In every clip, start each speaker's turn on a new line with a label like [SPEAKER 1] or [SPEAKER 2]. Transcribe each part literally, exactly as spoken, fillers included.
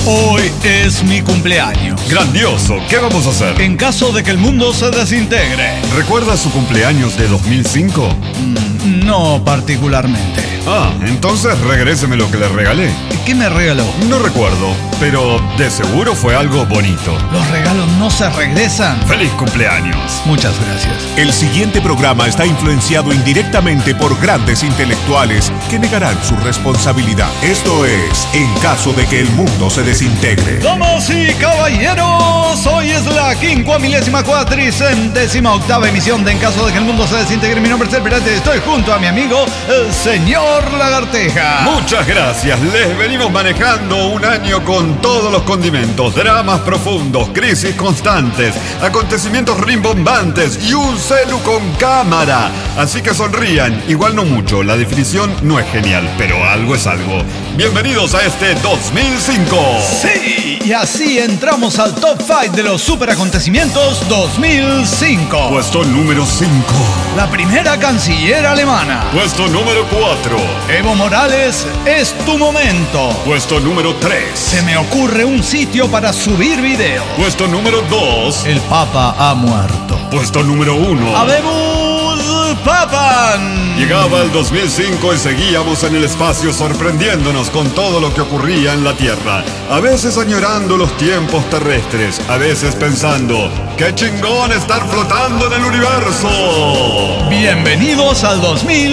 [SPEAKER 1] Hoy es mi cumpleaños.
[SPEAKER 2] Grandioso, ¿qué vamos a hacer?
[SPEAKER 1] En caso de que el mundo se desintegre.
[SPEAKER 2] ¿Recuerda su cumpleaños de dos mil cinco?
[SPEAKER 1] Mm, no particularmente.
[SPEAKER 2] Ah, entonces regréseme lo que le regalé.
[SPEAKER 1] ¿Qué me regaló?
[SPEAKER 2] No recuerdo, pero de seguro fue algo bonito.
[SPEAKER 1] ¿Los regalos no se regresan?
[SPEAKER 2] ¡Feliz cumpleaños!
[SPEAKER 1] Muchas gracias.
[SPEAKER 3] El siguiente programa está influenciado indirectamente por grandes intelectuales que negarán su responsabilidad. Esto es En caso de que el mundo se desintegre.
[SPEAKER 1] Damas y caballeros, hoy es la quincuamilésima cuatricentésima octava emisión de En caso de que el mundo se desintegre. Mi nombre es El Pirate y estoy junto a mi amigo, el señor Lagarteja.
[SPEAKER 2] Muchas gracias. Les venimos manejando un año con todos los condimentos, dramas profundos, crisis constantes, acontecimientos rimbombantes y un celu con cámara. Así que sonrían, igual no mucho, la definición no es genial, pero algo es algo. Bienvenidos a este dos mil cinco.
[SPEAKER 1] Sí, y así entramos al top cinco de los super acontecimientos dos mil cinco.
[SPEAKER 2] Puesto número cinco.
[SPEAKER 1] La primera canciller alemana.
[SPEAKER 2] Puesto número cuatro.
[SPEAKER 1] Evo Morales, es tu momento.
[SPEAKER 2] Puesto número tres.
[SPEAKER 1] Se me ocurre un sitio para subir videos.
[SPEAKER 2] Puesto número dos.
[SPEAKER 1] El Papa ha muerto.
[SPEAKER 2] Puesto número uno.
[SPEAKER 1] ¡Habemos Papan!
[SPEAKER 2] Llegaba el dos mil cinco y seguíamos en el espacio sorprendiéndonos con todo lo que ocurría en la Tierra. A veces añorando los tiempos terrestres, a veces pensando, ¡qué chingón estar flotando en el universo!
[SPEAKER 1] Bienvenidos al dos mil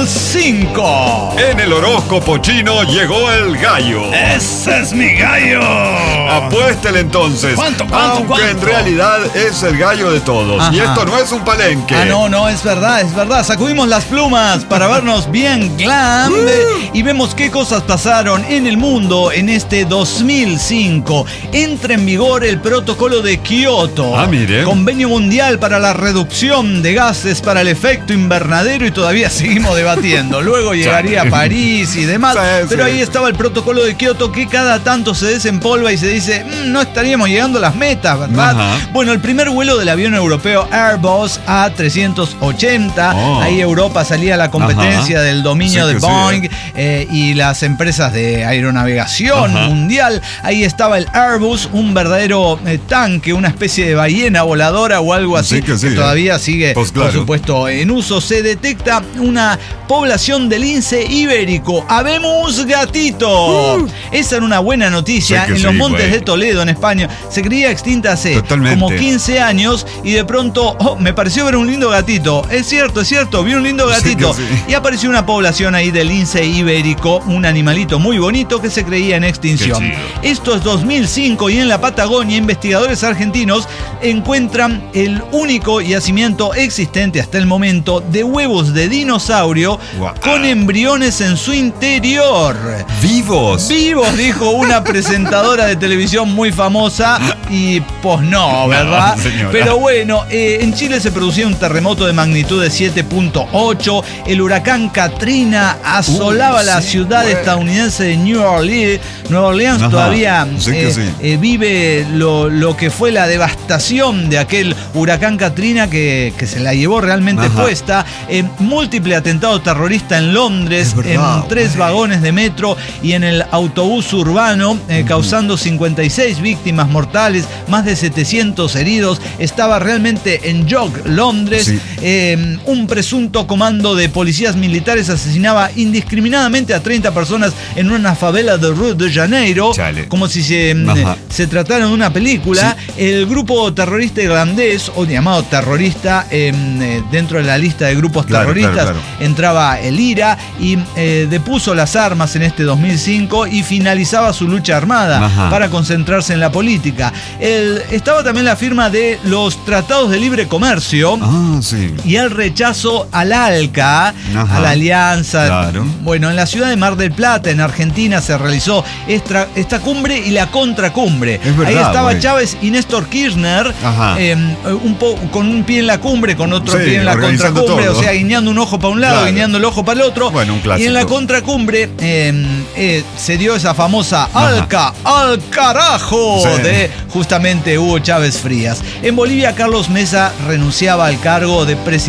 [SPEAKER 1] cinco.
[SPEAKER 2] En el horóscopo chino llegó el gallo.
[SPEAKER 1] ¡Ese es mi gallo!
[SPEAKER 2] Apuéstele entonces.
[SPEAKER 1] ¿Cuánto, cuánto,
[SPEAKER 2] Aunque
[SPEAKER 1] cuánto?
[SPEAKER 2] en realidad es el gallo de todos.
[SPEAKER 1] Ajá.
[SPEAKER 2] Y esto no es un palenque.
[SPEAKER 1] Ah, no, no, es verdad, es verdad. Sacudimos las plumas para vernos bien glam y vemos qué cosas pasaron en el mundo en este dos mil cinco. Entra en vigor el protocolo de Kioto.
[SPEAKER 2] Ah, mire.
[SPEAKER 1] Convenio mundial para la reducción de gases para el efecto invernadero y todavía seguimos debatiendo. Luego llegaría a París y demás.
[SPEAKER 2] Sí,
[SPEAKER 1] pero
[SPEAKER 2] sí.
[SPEAKER 1] ahí estaba el protocolo de Kioto que cada tanto se desempolva y se dice, mmm, no estaríamos llegando a las metas, ¿verdad?
[SPEAKER 2] Ajá.
[SPEAKER 1] Bueno, el primer vuelo del avión europeo Airbus A trescientos ochenta,
[SPEAKER 2] Oh.
[SPEAKER 1] ahí Europa salía a la competencia
[SPEAKER 2] Ajá.
[SPEAKER 1] del dominio
[SPEAKER 2] Sí
[SPEAKER 1] de
[SPEAKER 2] que sí,
[SPEAKER 1] Boeing
[SPEAKER 2] eh.
[SPEAKER 1] eh, y las empresas de aeronavegación
[SPEAKER 2] Ajá.
[SPEAKER 1] mundial. Ahí estaba el Airbus, un verdadero eh, tanque, una especie de ballena voladora o algo así,
[SPEAKER 2] Sí que sí,
[SPEAKER 1] todavía
[SPEAKER 2] eh.
[SPEAKER 1] sigue,
[SPEAKER 2] Pues
[SPEAKER 1] por
[SPEAKER 2] claro.
[SPEAKER 1] supuesto, en uso. Se detecta una población de lince ibérico. ¡Habemos gatito!
[SPEAKER 2] Uh.
[SPEAKER 1] Esa era una buena noticia.
[SPEAKER 2] Sí que
[SPEAKER 1] en
[SPEAKER 2] sí,
[SPEAKER 1] los montes
[SPEAKER 2] güey.
[SPEAKER 1] de Toledo, en España, se creía extinta hace
[SPEAKER 2] Totalmente.
[SPEAKER 1] como quince años y de pronto, oh, me pareció ver un lindo gatito. Es cierto, es cierto, vi un lindo gatito.
[SPEAKER 2] Sí que sí.
[SPEAKER 1] Y apareció una población ahí del lince ibérico, un animalito muy bonito que se creía en extinción.
[SPEAKER 2] Qué chido.
[SPEAKER 1] Esto es dos mil cinco y en la Patagonia investigadores argentinos encuentran el único yacimiento existente hasta el momento de huevos de dinosaurio
[SPEAKER 2] Guau.
[SPEAKER 1] con embriones en su interior.
[SPEAKER 2] ¡Vivos!
[SPEAKER 1] Vivos, dijo una presentadora de televisión muy famosa y pues no, ¿verdad?
[SPEAKER 2] No, señora.
[SPEAKER 1] Pero bueno, eh, en Chile se producía un terremoto de magnitud de siete punto ocho, el huracán Katrina asolaba
[SPEAKER 2] Uy,
[SPEAKER 1] la
[SPEAKER 2] sí,
[SPEAKER 1] ciudad
[SPEAKER 2] güey.
[SPEAKER 1] estadounidense de New Orleans. Nueva Orleans
[SPEAKER 2] Ajá,
[SPEAKER 1] todavía
[SPEAKER 2] sí que
[SPEAKER 1] eh,
[SPEAKER 2] sí.
[SPEAKER 1] eh, vive lo, lo que fue la devastación de aquel huracán Katrina que, que se la llevó realmente
[SPEAKER 2] Ajá.
[SPEAKER 1] puesta. Eh, múltiple atentado terrorista en Londres,
[SPEAKER 2] Es verdad,
[SPEAKER 1] en tres
[SPEAKER 2] güey.
[SPEAKER 1] vagones de metro y en el autobús urbano, eh, causando cincuenta y seis víctimas mortales, más de setecientos heridos. Estaba realmente en shock Londres.
[SPEAKER 2] Sí.
[SPEAKER 1] Eh, un presunto comando de policías militares asesinaba indiscriminadamente a treinta personas en una favela de Río de Janeiro,
[SPEAKER 2] Chale.
[SPEAKER 1] como si se,
[SPEAKER 2] Ajá.
[SPEAKER 1] se tratara de una película. El grupo terrorista irlandés, o llamado terrorista, eh, eh, dentro de la lista de grupos
[SPEAKER 2] Claro,
[SPEAKER 1] terroristas,
[SPEAKER 2] claro, claro.
[SPEAKER 1] entraba el IRA y eh, depuso las armas en este dos mil cinco y finalizaba su lucha armada
[SPEAKER 2] Ajá.
[SPEAKER 1] para concentrarse en la política. El, estaba también la firma de los tratados de libre comercio.
[SPEAKER 2] Ah, sí.
[SPEAKER 1] Y el rechazo al ALCA,
[SPEAKER 2] Ajá.
[SPEAKER 1] a la alianza.
[SPEAKER 2] Claro.
[SPEAKER 1] Bueno, en la ciudad de Mar del Plata, en Argentina, se realizó esta, esta cumbre y la contracumbre.
[SPEAKER 2] Es verdad,
[SPEAKER 1] Ahí estaba
[SPEAKER 2] güey.
[SPEAKER 1] Chávez y Néstor Kirchner,
[SPEAKER 2] Ajá.
[SPEAKER 1] eh, un po- con un pie en la cumbre, con otro
[SPEAKER 2] Sí,
[SPEAKER 1] pie en la
[SPEAKER 2] organizando
[SPEAKER 1] contracumbre,
[SPEAKER 2] todo.
[SPEAKER 1] o sea, guiñando un ojo para un lado,
[SPEAKER 2] Claro.
[SPEAKER 1] guiñando el ojo para el otro.
[SPEAKER 2] Bueno, un
[SPEAKER 1] y
[SPEAKER 2] clásico.
[SPEAKER 1] en la contracumbre eh, eh, se dio esa famosa
[SPEAKER 2] Ajá.
[SPEAKER 1] ALCA, al carajo,
[SPEAKER 2] Sí.
[SPEAKER 1] de justamente Hugo Chávez Frías. En Bolivia, Carlos Mesa renunciaba al cargo de presidente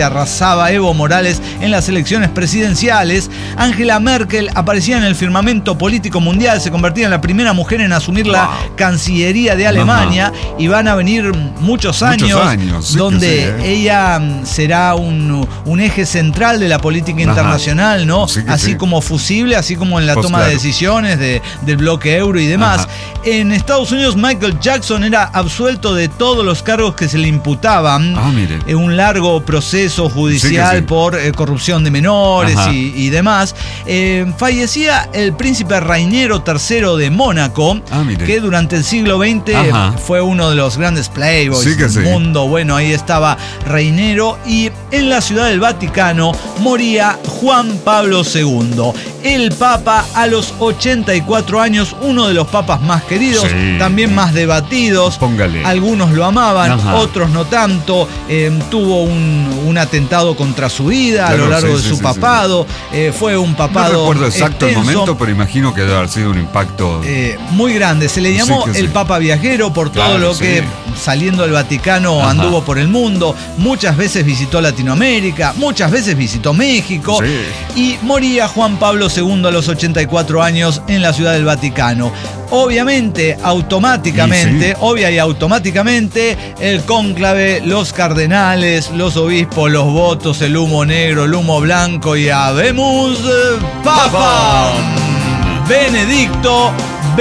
[SPEAKER 1] arrasaba Evo Morales en las elecciones presidenciales. Angela Merkel aparecía en el firmamento político mundial, se convertía en la primera mujer en asumir la wow. Cancillería de Alemania. Ajá. Y van a venir muchos años, muchos años sí donde sí, ¿eh? ella será un, un eje central de la política Ajá. internacional, ¿no? Sí así sí. como fusible, así como en la pues toma claro. de decisiones de, del bloque euro y demás. Ajá. En Estados Unidos, Michael Jackson era absuelto de todos los cargos que se le imputaban.
[SPEAKER 2] Ah, mire.
[SPEAKER 1] En un largo proceso judicial sí sí. por eh, corrupción de menores y, y demás. Eh, fallecía el príncipe Rainiero tercero de Mónaco, ah, que durante el siglo veinte Ajá. fue uno de los grandes playboys sí del sí. mundo. Bueno, ahí estaba Rainiero. Y en la Ciudad del Vaticano moría Juan Pablo segundo, el Papa a los ochenta y cuatro años, uno de los papas más queridos, sí. también más debatidos.
[SPEAKER 2] Póngale.
[SPEAKER 1] Algunos lo amaban, Ajá. otros no tanto. Eh, tuvo un, un atentado contra su vida claro, a lo largo sí, de sí, su sí, papado. Sí. Eh, fue un papado.
[SPEAKER 2] No recuerdo exacto extenso, el momento, pero imagino que debe haber sido un impacto
[SPEAKER 1] eh, muy grande. Se le llamó sí el sí. Papa Viajero por todo claro, lo sí. que saliendo del Vaticano Ajá. anduvo por el mundo. Muchas veces visitó Latinoamérica, muchas veces visitó México. Sí. Y moría Juan Pablo segundo a los ochenta y cuatro años en la Ciudad del Vaticano. Obviamente, automáticamente, sí. obvia y automáticamente, el cónclave, los cardenales, los obispos, los votos, el humo negro, el humo blanco y habemos Papa. Papa. Benedicto,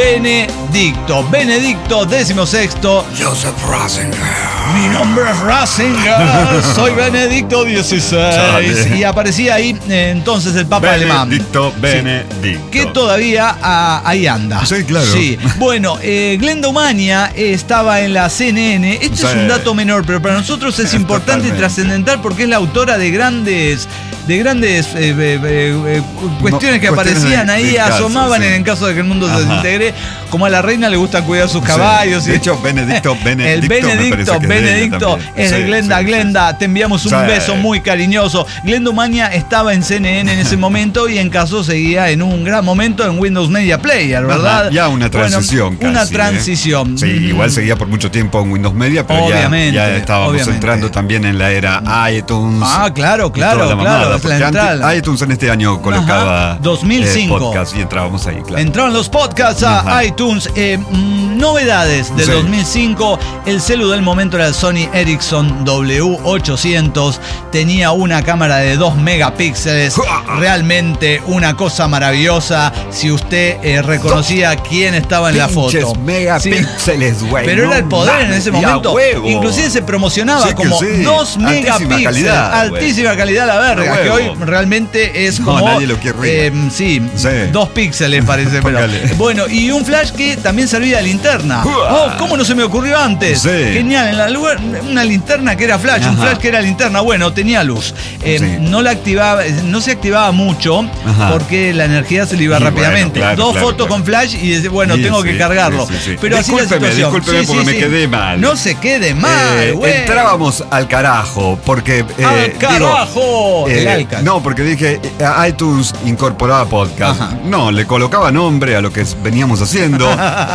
[SPEAKER 1] Benedicto, Benedicto decimosexto.
[SPEAKER 2] Joseph Ratzinger.
[SPEAKER 1] Mi nombre es Ratzinger, soy Benedicto dieciséis. Y aparecía ahí eh, entonces el Papa
[SPEAKER 2] Benedicto,
[SPEAKER 1] alemán.
[SPEAKER 2] Benedicto, Benedicto.
[SPEAKER 1] Que todavía ah, ahí anda.
[SPEAKER 2] Sí, claro.
[SPEAKER 1] Sí. Bueno, eh, Glenda Umaña eh, estaba en la C N N. Este sí. es un dato menor, pero para nosotros es importante y trascendental porque es la autora de grandes, de grandes eh, eh, eh, cuestiones que cuestiones aparecían de, ahí, de asomaban caso, sí. en caso de que el mundo Ajá. se desintegre. Como a la reina le gusta cuidar sus caballos.
[SPEAKER 2] Sí. De hecho, Benedicto, Benedicto.
[SPEAKER 1] El Benedicto, Benedicto es de sí, Glenda. Sí, Glenda, sí. te enviamos un sí. beso muy cariñoso. Glenda Umaña estaba en C N N en ese momento y en caso seguía en un gran momento en Windows Media Player, ¿verdad?
[SPEAKER 2] Ajá, ya una transición
[SPEAKER 1] bueno,
[SPEAKER 2] casi,
[SPEAKER 1] Una transición.
[SPEAKER 2] ¿eh? Sí, igual seguía por mucho tiempo en Windows Media, pero obviamente, ya, ya estábamos obviamente. entrando también en la era iTunes.
[SPEAKER 1] Ah, claro, claro, claro. Mamada,
[SPEAKER 2] es la entrada. iTunes en este año colocaba Ajá,
[SPEAKER 1] dos mil cinco.
[SPEAKER 2] Eh, podcasts y entrábamos ahí, claro.
[SPEAKER 1] Entraron los podcasts a Ajá. iTunes. Eh, novedades del sí. dos mil cinco. El celu del momento era el Sony Ericsson W ochocientos. Tenía una cámara de dos megapíxeles. Realmente una cosa maravillosa. Si usted eh, reconocía quién estaba en
[SPEAKER 2] Pinches
[SPEAKER 1] la foto.
[SPEAKER 2] megapíxeles, güey.
[SPEAKER 1] Sí. Pero no era el poder mames, en ese momento. Inclusive se promocionaba sí como sí. dos megapíxeles. Calidad, altísima wey. calidad la verga. Que hoy realmente es como.
[SPEAKER 2] No, nadie lo quiere.
[SPEAKER 1] Eh, sí, sí, dos píxeles parece. Pero bueno, y un flash que también servía de linterna. Oh, ¿cómo no se me ocurrió antes?
[SPEAKER 2] Sí.
[SPEAKER 1] Genial, en la lugar, una linterna que era flash, Ajá. un flash que era linterna. Bueno, tenía luz. Eh, sí. No la activaba, no se activaba mucho Ajá. porque la energía se le iba y rápidamente. Bueno, claro, Dos claro, fotos claro. con flash y bueno, sí, tengo sí, que cargarlo. Sí, sí, sí. Pero
[SPEAKER 2] discúlpeme,
[SPEAKER 1] así la situación.
[SPEAKER 2] Discúlpeme, porque me quedé mal.
[SPEAKER 1] No se quede mal,
[SPEAKER 2] eh, Entrábamos al carajo porque eh,
[SPEAKER 1] ¡al carajo!
[SPEAKER 2] Digo, eh, no, porque dije iTunes incorporaba podcast. Ajá. No, le colocaba nombre a lo que veníamos haciendo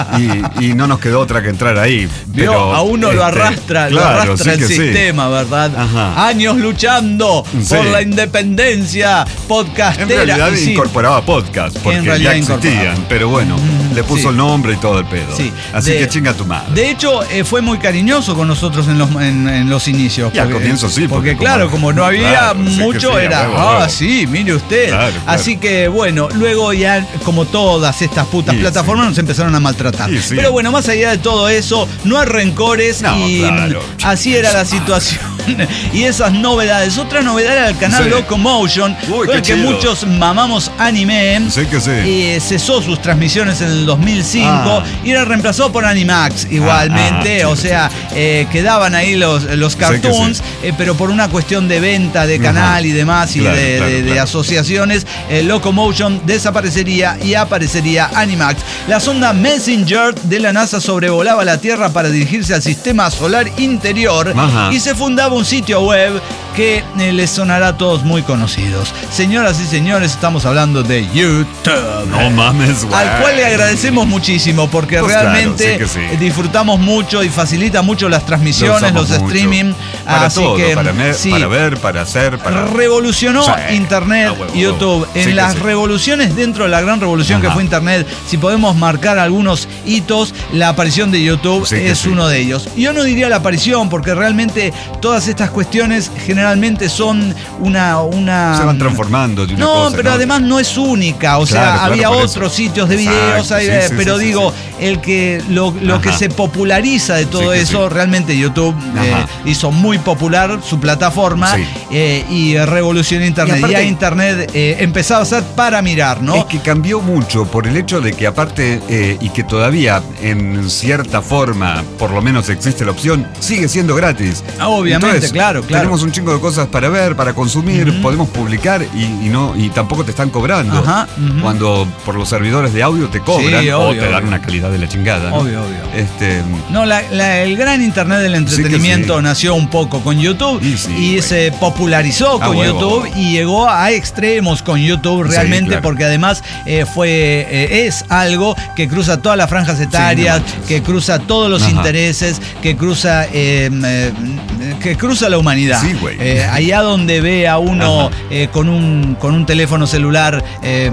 [SPEAKER 2] y, y no nos quedó otra que entrar ahí.
[SPEAKER 1] Pero,
[SPEAKER 2] pero
[SPEAKER 1] a uno este, lo arrastra, claro, lo arrastra sí el sistema, sí. ¿verdad? Ajá. Años luchando sí. por la independencia podcastera.
[SPEAKER 2] En realidad y incorporaba sí. podcast porque ya existían, pero bueno, mm, le puso sí. el nombre y todo el pedo. Sí. Así de, que chinga tu madre.
[SPEAKER 1] De hecho, eh, fue muy cariñoso con nosotros en los, en, en los inicios.
[SPEAKER 2] Y porque, al comienzo sí.
[SPEAKER 1] Porque, porque claro, como, como no había claro, mucho, sí, era, huevo, ah, huevo. sí, mire usted. Claro, claro. Así que bueno, luego ya como todas estas putas sí, plataformas sí. nos empezaron a maltratar. Sí, sí. Pero bueno, más allá de todo eso, no hay rencores no, y claro. así era la situación. Y esas novedades. Otra novedad era el canal sí. Locomotion, Uy, con el que muchos mamamos anime.
[SPEAKER 2] Sí que sí.
[SPEAKER 1] Eh, cesó sus transmisiones en el dos mil cinco ah. y era reemplazado por Animax igualmente. Ah, ah, sí, o sea, sí. Eh, quedaban ahí los, los cartoons, sí sí. Eh, pero por una cuestión de venta de canal Ajá. y demás y claro, de, claro, de, claro. de asociaciones, eh, Locomotion desaparecería y aparecería Animax. La sonda Messenger de la NASA sobrevolaba la Tierra para dirigirse al sistema solar interior Ajá. y se fundaba un sitio web que eh, les sonará a todos muy conocidos. Señoras y señores, estamos hablando de YouTube.
[SPEAKER 2] No mames, güey.
[SPEAKER 1] Al cual le agradecemos muchísimo porque
[SPEAKER 2] pues
[SPEAKER 1] realmente
[SPEAKER 2] claro, sí que sí.
[SPEAKER 1] disfrutamos mucho y facilita mucho las transmisiones, los mucho. streaming.
[SPEAKER 2] Para
[SPEAKER 1] así
[SPEAKER 2] todo,
[SPEAKER 1] que,
[SPEAKER 2] para, me,
[SPEAKER 1] sí,
[SPEAKER 2] para ver, para hacer, para...
[SPEAKER 1] Revolucionó
[SPEAKER 2] sí.
[SPEAKER 1] Internet,
[SPEAKER 2] ah, huevo,
[SPEAKER 1] YouTube.
[SPEAKER 2] huevo.
[SPEAKER 1] En
[SPEAKER 2] Sí
[SPEAKER 1] las
[SPEAKER 2] sí.
[SPEAKER 1] revoluciones dentro de la gran revolución Ajá. que fue Internet, si podemos marcar algunos hitos, la aparición de YouTube
[SPEAKER 2] sí
[SPEAKER 1] es
[SPEAKER 2] sí.
[SPEAKER 1] uno de ellos. Yo no diría la aparición porque realmente todas estas cuestiones generalmente son una... una
[SPEAKER 2] se van transformando de una
[SPEAKER 1] no,
[SPEAKER 2] cosa.
[SPEAKER 1] pero
[SPEAKER 2] ¿no?
[SPEAKER 1] además no es única. O
[SPEAKER 2] claro,
[SPEAKER 1] sea,
[SPEAKER 2] claro,
[SPEAKER 1] había otros
[SPEAKER 2] eso.
[SPEAKER 1] sitios de videos,
[SPEAKER 2] Exacto,
[SPEAKER 1] hay,
[SPEAKER 2] sí, sí,
[SPEAKER 1] pero
[SPEAKER 2] sí,
[SPEAKER 1] digo,
[SPEAKER 2] sí.
[SPEAKER 1] el que lo, lo que se populariza de todo
[SPEAKER 2] sí,
[SPEAKER 1] eso,
[SPEAKER 2] sí.
[SPEAKER 1] realmente YouTube eh, hizo muy popular su plataforma
[SPEAKER 2] sí.
[SPEAKER 1] eh, y revolucionó Internet. Y
[SPEAKER 2] aparte,
[SPEAKER 1] ya Internet eh, empezaba a ser para mirar, ¿no?
[SPEAKER 2] Es que cambió mucho por el hecho de que aparte, eh, y que todavía en cierta forma, por lo menos existe la opción, sigue siendo gratis.
[SPEAKER 1] Obviamente,
[SPEAKER 2] Entonces,
[SPEAKER 1] claro, claro.
[SPEAKER 2] Tenemos un chingo de cosas para ver, para consumir, uh-huh. podemos publicar y, y no y tampoco te están cobrando.
[SPEAKER 1] Ajá, uh-huh.
[SPEAKER 2] Cuando por los servidores de audio te cobran
[SPEAKER 1] sí,
[SPEAKER 2] o
[SPEAKER 1] obvio,
[SPEAKER 2] te dan
[SPEAKER 1] obvio.
[SPEAKER 2] una calidad de la chingada. ¿no?
[SPEAKER 1] Obvio, obvio.
[SPEAKER 2] Este,
[SPEAKER 1] no, la, la, el gran Internet del entretenimiento
[SPEAKER 2] sí sí.
[SPEAKER 1] nació un poco con YouTube
[SPEAKER 2] y, sí,
[SPEAKER 1] y se popularizó
[SPEAKER 2] ah,
[SPEAKER 1] con
[SPEAKER 2] huevo.
[SPEAKER 1] YouTube y llegó a extremos con YouTube realmente, sí, claro. porque además eh, fue eh, es algo que cruza todas las franjas etarias, sí, no que cruza todos los Ajá. intereses, que cruza eh, eh, que cruza la humanidad.
[SPEAKER 2] Sí, güey.
[SPEAKER 1] Eh, allá donde ve a uno eh, con un con un teléfono celular eh,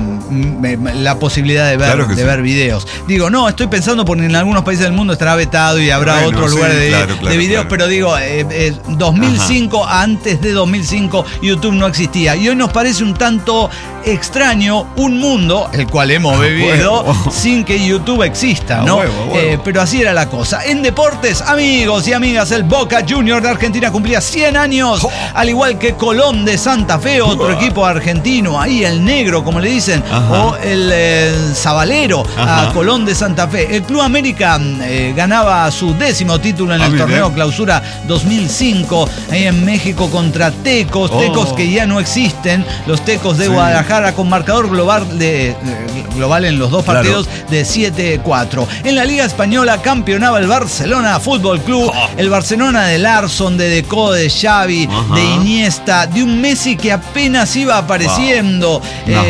[SPEAKER 1] la posibilidad de ver, claro de sí. ver videos. Digo, no, estoy pensando porque en algunos países del mundo estará vetado y habrá bueno, otros sí, lugares de, claro, claro, de videos, claro. pero digo, eh, eh, dos mil cinco, Ajá. antes de dos mil cinco, YouTube no existía. Y hoy nos parece un tanto extraño un mundo, el cual hemos vivido, huevo. sin que YouTube exista, ¿no? Huevo, huevo. Eh, pero así era la cosa. En deportes, amigos y amigas, el Boca Juniors de Argentina cumplía cien años, oh. al igual que Colón de Santa Fe, otro uh. equipo argentino, ahí el negro, como le dicen, Ajá. o el, el Zabalero Ajá. a Colón de Santa Fe. El Club América eh, ganaba su décimo título en el ah, torneo bien. Clausura dos mil cinco, ahí en México contra Tecos, oh. Tecos que ya no existen, los Tecos de sí. Guadalajara, con marcador global, de, global en los dos partidos claro. de siete cuatro. En la Liga Española campeonaba el Barcelona Fútbol Club, oh. el Barcelona de Larsson, de Deco, de Xavi, Ajá. de Iniesta, de un Messi que apenas iba apareciendo, wow.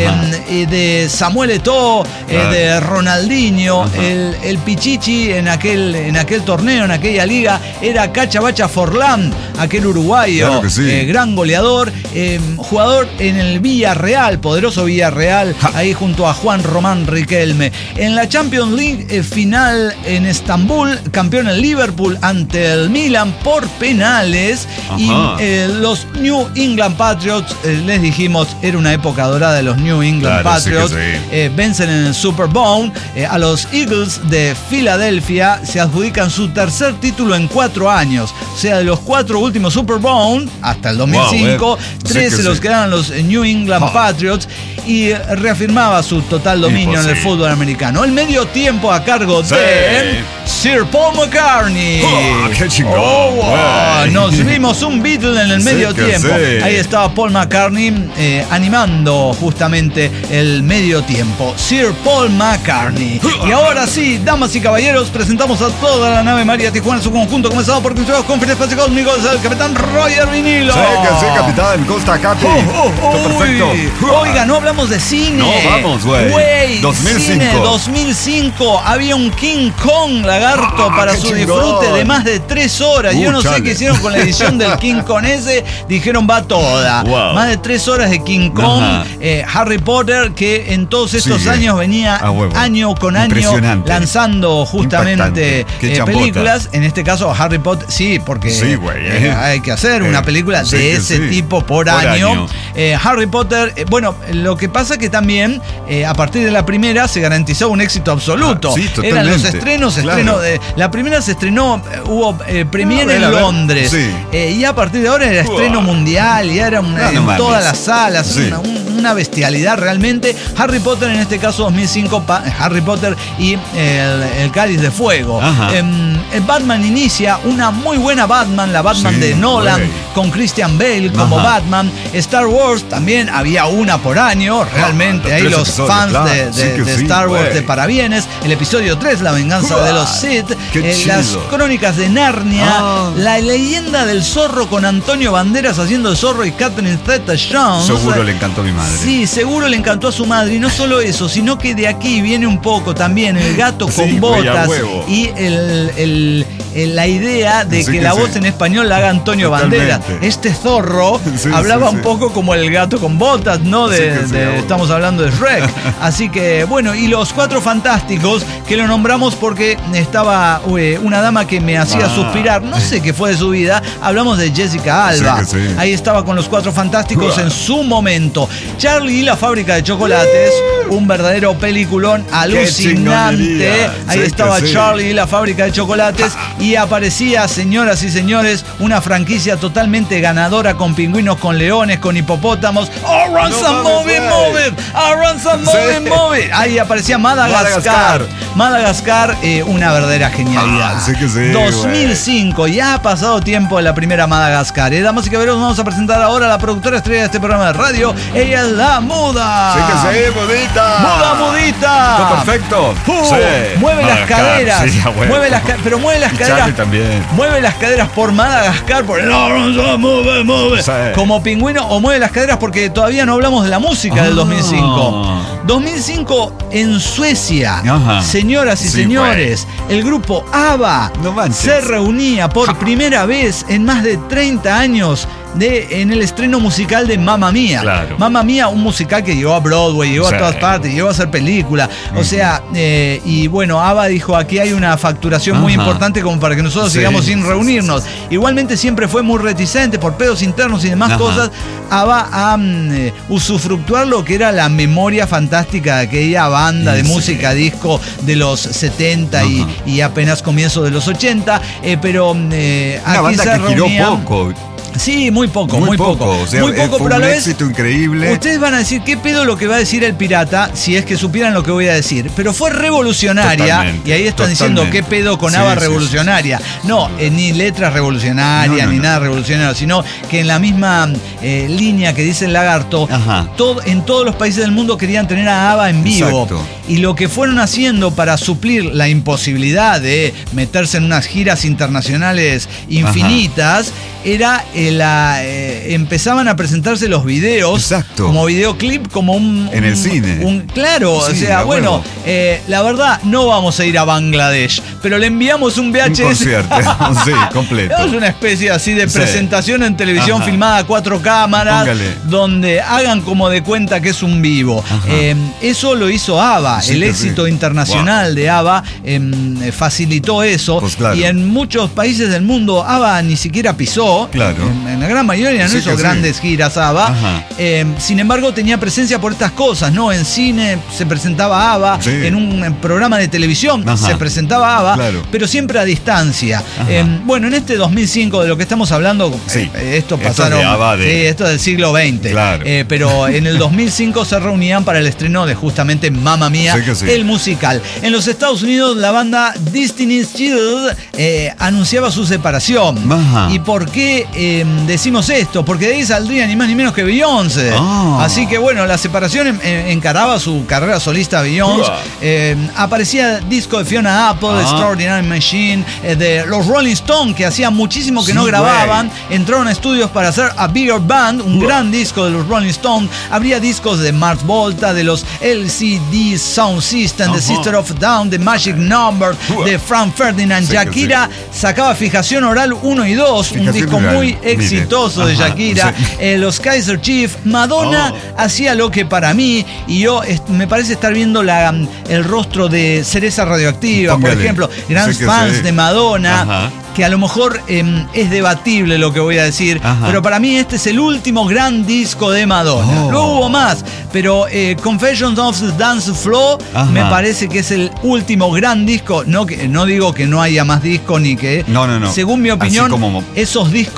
[SPEAKER 1] eh, de Samuel Eto'o, claro. eh, de Ronaldinho, el, el Pichichi en aquel, en aquel torneo, en aquella liga, era Cachabacha Forlán, aquel uruguayo,
[SPEAKER 2] claro que sí.
[SPEAKER 1] eh, gran goleador, eh, jugador en el Villarreal, poderoso Villarreal, ja. ahí junto a Juan Román Riquelme. En la Champions League eh, final en Estambul, campeón el Liverpool ante el Milan por penales. Ajá. Y eh, los New England Patriots, eh, les dijimos, era una época dorada de los New England claro, Patriots, sí sí. Eh, vencen en el Super Bowl eh, a los Eagles de Filadelfia, se adjudican su tercer título en cuatro años, o sea, de los cuatro últimos Super Bowl hasta el dos mil cinco, wow, eh. tres sí se los sí. quedaron los New England oh. Patriots y reafirmaba su total dominio en el fútbol americano. El medio tiempo a cargo sí. de Sir Paul McCartney.
[SPEAKER 2] Oh, ¡qué chingón!
[SPEAKER 1] Oh, wow. Nos vimos un Beatle en el medio sí tiempo. Sí. Ahí estaba Paul McCartney eh, animando justamente el medio tiempo. Sir Paul McCartney. Y ahora sí, damas y caballeros, presentamos a toda la nave María Tijuana en su conjunto, comenzado por Cruceros con Fines Espacio Cósmicos, el capitán Roger Vinilo.
[SPEAKER 2] Sí, que sí, capitán, Costa Capi.
[SPEAKER 1] Oh, oh, oh, perfecto. Oiga, no hablamos de cine.
[SPEAKER 2] No, vamos, güey.
[SPEAKER 1] dos mil cinco. Cine dos mil cinco. Había un King Kong lagarto ah, para su chingón. disfrute de más de tres horas. Uh, Yo no chale. sé qué hicieron con la edición del King Kong ese. Dijeron va toda. Wow. Más de tres horas de King Kong. Eh, Harry Potter, que en todos estos sí, años venía ah, año con año lanzando justamente eh, películas. En este caso, Harry Potter, sí, porque
[SPEAKER 2] sí,
[SPEAKER 1] eh, hay que hacer eh, una película sí, de ese sí. tipo por, por año. año. Eh, Harry Potter, eh, bueno, lo que pasa que también eh, a partir de la primera se garantizó un éxito absoluto. Ah, sí, eran los estrenos, claro. estreno de, la primera se estrenó, hubo eh, premiere no, en Londres sí. eh, y a partir de ahora era estreno wow. mundial y era una, no, no en todas las salas, sí. una, un, una bestialidad realmente. Harry Potter, en este caso dos mil cinco, pa, Harry Potter y el, el Cáliz de Fuego. Eh, el Batman inicia una muy buena Batman, la Batman sí, de Nolan, wey. Con Christian Bale como Ajá. Batman. Star Wars también había una por año, realmente. Ah, ahí los fans claro. de, de, sí de sí, Star Wars wey. De parabienes. El episodio tres, La venganza Uah, de los Sith. Eh, las crónicas de Narnia. Ah. La leyenda del zorro con Antonio Banderas haciendo el zorro y Catherine Zeta-Jones.
[SPEAKER 2] Seguro le encantó a mi madre.
[SPEAKER 1] Sí, seguro le encantó a su madre. Y no solo eso, sino que de aquí viene un poco también El gato con sí, botas y el, el, el, la idea de sí que, que la sí. voz en español la haga Antonio Totalmente. Banderas. Este zorro sí, hablaba sí, un sí. poco como el gato con botas, ¿no? De, sí, sí, de, estamos hablando de Shrek. Así que, bueno, y los Cuatro Fantásticos, que lo nombramos porque estaba eh, una dama que me hacía ah. suspirar. No sé qué fue de su vida. Hablamos de Jessica Alba. Sí, sí. Ahí estaba con los Cuatro Fantásticos uh. en su momento. Charlie y la fábrica de chocolates, uh. un verdadero peliculón alucinante. Ahí sí, estaba sí. Charlie y la fábrica de chocolates y aparecía, señoras y señores, una franquicia totalmente ganadora con pingüinos, con leones, con hipopótamos. ¡Oh, run some no, movie, move it! ¡Oh, run some movie, sí. move it! Ahí aparecía Madagascar. Madagascar, Madagascar eh, una verdadera genialidad.
[SPEAKER 2] Ah, sí que sí,
[SPEAKER 1] dos mil cinco, wey. Ya ha pasado tiempo de la primera Madagascar. Eh, damas y caballeros, vamos a presentar ahora a la productora estrella de este programa de radio. Ella es la Muda.
[SPEAKER 2] Sí que sí, Mudita.
[SPEAKER 1] Muda, Mudita.
[SPEAKER 2] Está perfecto.
[SPEAKER 1] Uh,
[SPEAKER 2] sí.
[SPEAKER 1] Mueve Madagascar, las caderas.
[SPEAKER 2] Sí,
[SPEAKER 1] mueve las ca- pero mueve las
[SPEAKER 2] y
[SPEAKER 1] caderas.
[SPEAKER 2] Charlie también.
[SPEAKER 1] Mueve las caderas por Madagascar, por el mueve, mueve. Sí. Como pingüino, o mueve las caderas porque todavía no hablamos de la música ah. del dos mil cinco. dos mil cinco en Suecia. Ajá. Señoras y sí, señores, wey. El grupo ABBA no se reunía por ja. primera vez en más de treinta años de, en el estreno musical de Mamma Mía.
[SPEAKER 2] Claro.
[SPEAKER 1] Mamma Mía, un musical que llegó a Broadway, llegó sí. a todas partes, llegó a hacer película. Uh-huh. O sea, eh, y bueno, ABBA dijo, aquí hay una facturación uh-huh. muy importante como para que nosotros sí, sigamos sin reunirnos. Sí, sí, sí. Igualmente siempre fue muy reticente por pedos internos y demás uh-huh. cosas. ABBA a um, usufructuar lo que era la memoria fantástica de aquella banda de sí. música disco de los setenta uh-huh. y, y apenas comienzo de los ochenta. Eh, pero eh,
[SPEAKER 2] una
[SPEAKER 1] aquí
[SPEAKER 2] banda
[SPEAKER 1] se
[SPEAKER 2] que
[SPEAKER 1] reunían,
[SPEAKER 2] giró poco.
[SPEAKER 1] Sí, muy poco, muy,
[SPEAKER 2] muy poco.
[SPEAKER 1] poco.
[SPEAKER 2] O sea,
[SPEAKER 1] muy poco,
[SPEAKER 2] fue
[SPEAKER 1] pero a
[SPEAKER 2] un
[SPEAKER 1] la vez,
[SPEAKER 2] éxito increíble.
[SPEAKER 1] Ustedes van a decir, ¿qué pedo lo que va a decir el pirata? Si es que supieran lo que voy a decir. Pero fue revolucionaria. Totalmente, y ahí están totalmente. Diciendo, ¿qué pedo con sí, ABBA sí, revolucionaria? Sí, sí. No, eh, ni letras revolucionarias, no, no, ni no. nada revolucionario, sino que en la misma eh, línea que dice el lagarto, todo, en todos los países del mundo querían tener a ABBA en vivo. Exacto. Y lo que fueron haciendo para suplir la imposibilidad de meterse en unas giras internacionales infinitas, Ajá. era eh, la... Eh, empezaban a presentarse los videos
[SPEAKER 2] Exacto.
[SPEAKER 1] como videoclip, como un...
[SPEAKER 2] En
[SPEAKER 1] un,
[SPEAKER 2] el cine.
[SPEAKER 1] Un, claro, sí, o sea, bueno, eh, la verdad, no vamos a ir a Bangladesh, pero le enviamos un V H S.
[SPEAKER 2] Un concierto, sí, completo.
[SPEAKER 1] Es una especie así de presentación sí. en televisión Ajá. filmada a cuatro cámaras, Póngale. Donde hagan como de cuenta que es un vivo. Eh, eso lo hizo ABBA, sí, el éxito sí. internacional wow. de ABBA eh, facilitó eso. Pues claro. Y en muchos países del mundo ABBA ni siquiera pisó.
[SPEAKER 2] Claro.
[SPEAKER 1] En, en la gran mayoría no sí, hizo grandes sí. giras ABBA. Eh, sin embargo, tenía presencia por estas cosas, ¿no? En cine se presentaba ABBA, sí. en un en programa de televisión Ajá. se presentaba ABBA, claro. pero siempre a distancia. Eh, bueno, en este dos mil cinco de lo que estamos hablando, sí. eh, esto pasaron. Esto es de ABBA de... Sí, esto es del siglo veinte. Claro. Eh, pero en el dos mil cinco se reunían para el estreno de justamente Mamma Mía, sí sí. el musical. En los Estados Unidos, la banda Destiny's Child eh, anunciaba su separación. Ajá. ¿Y por qué eh, decimos esto? Porque de ahí saldría ni más ni menos que Beyoncé. Oh. Así que bueno, la separación en, en, encaraba su carrera solista Beyoncé. Uh. Eh, aparecía disco de Fiona Apple, uh. Extraordinary Machine, eh, de los Rolling Stones, que hacía muchísimo que sí, no grababan. Wey. Entraron a estudios para hacer A Bigger Band, un uh. gran disco de los Rolling Stones. Habría discos de Mars Volta, de los L C D Sound System, uh-huh. de Sister of Down, de Magic Number, uh. de Frank Ferdinand. Sí, Shakira sí. sacaba Fijación Oral uno y dos, Fijación un disco oral. Muy exitoso de Shakira. Sí. Eh, los Kaiser Chiefs. Madonna oh. hacía lo que para mí, y yo est- me parece estar viendo la, el rostro de Cereza Radioactiva, Póngale. Por ejemplo, grandes sí fans sí. de Madonna. Ajá. Que a lo mejor eh, es debatible lo que voy a decir, Ajá. pero para mí este es el último gran disco de Madonna. Oh. Luego hubo más, pero eh, Confessions of the Dance Floor Ajá. me parece que es el último gran disco. No, que, no digo que no haya más discos ni que...
[SPEAKER 2] No, no, no.
[SPEAKER 1] Según mi opinión, como... esos discos grandes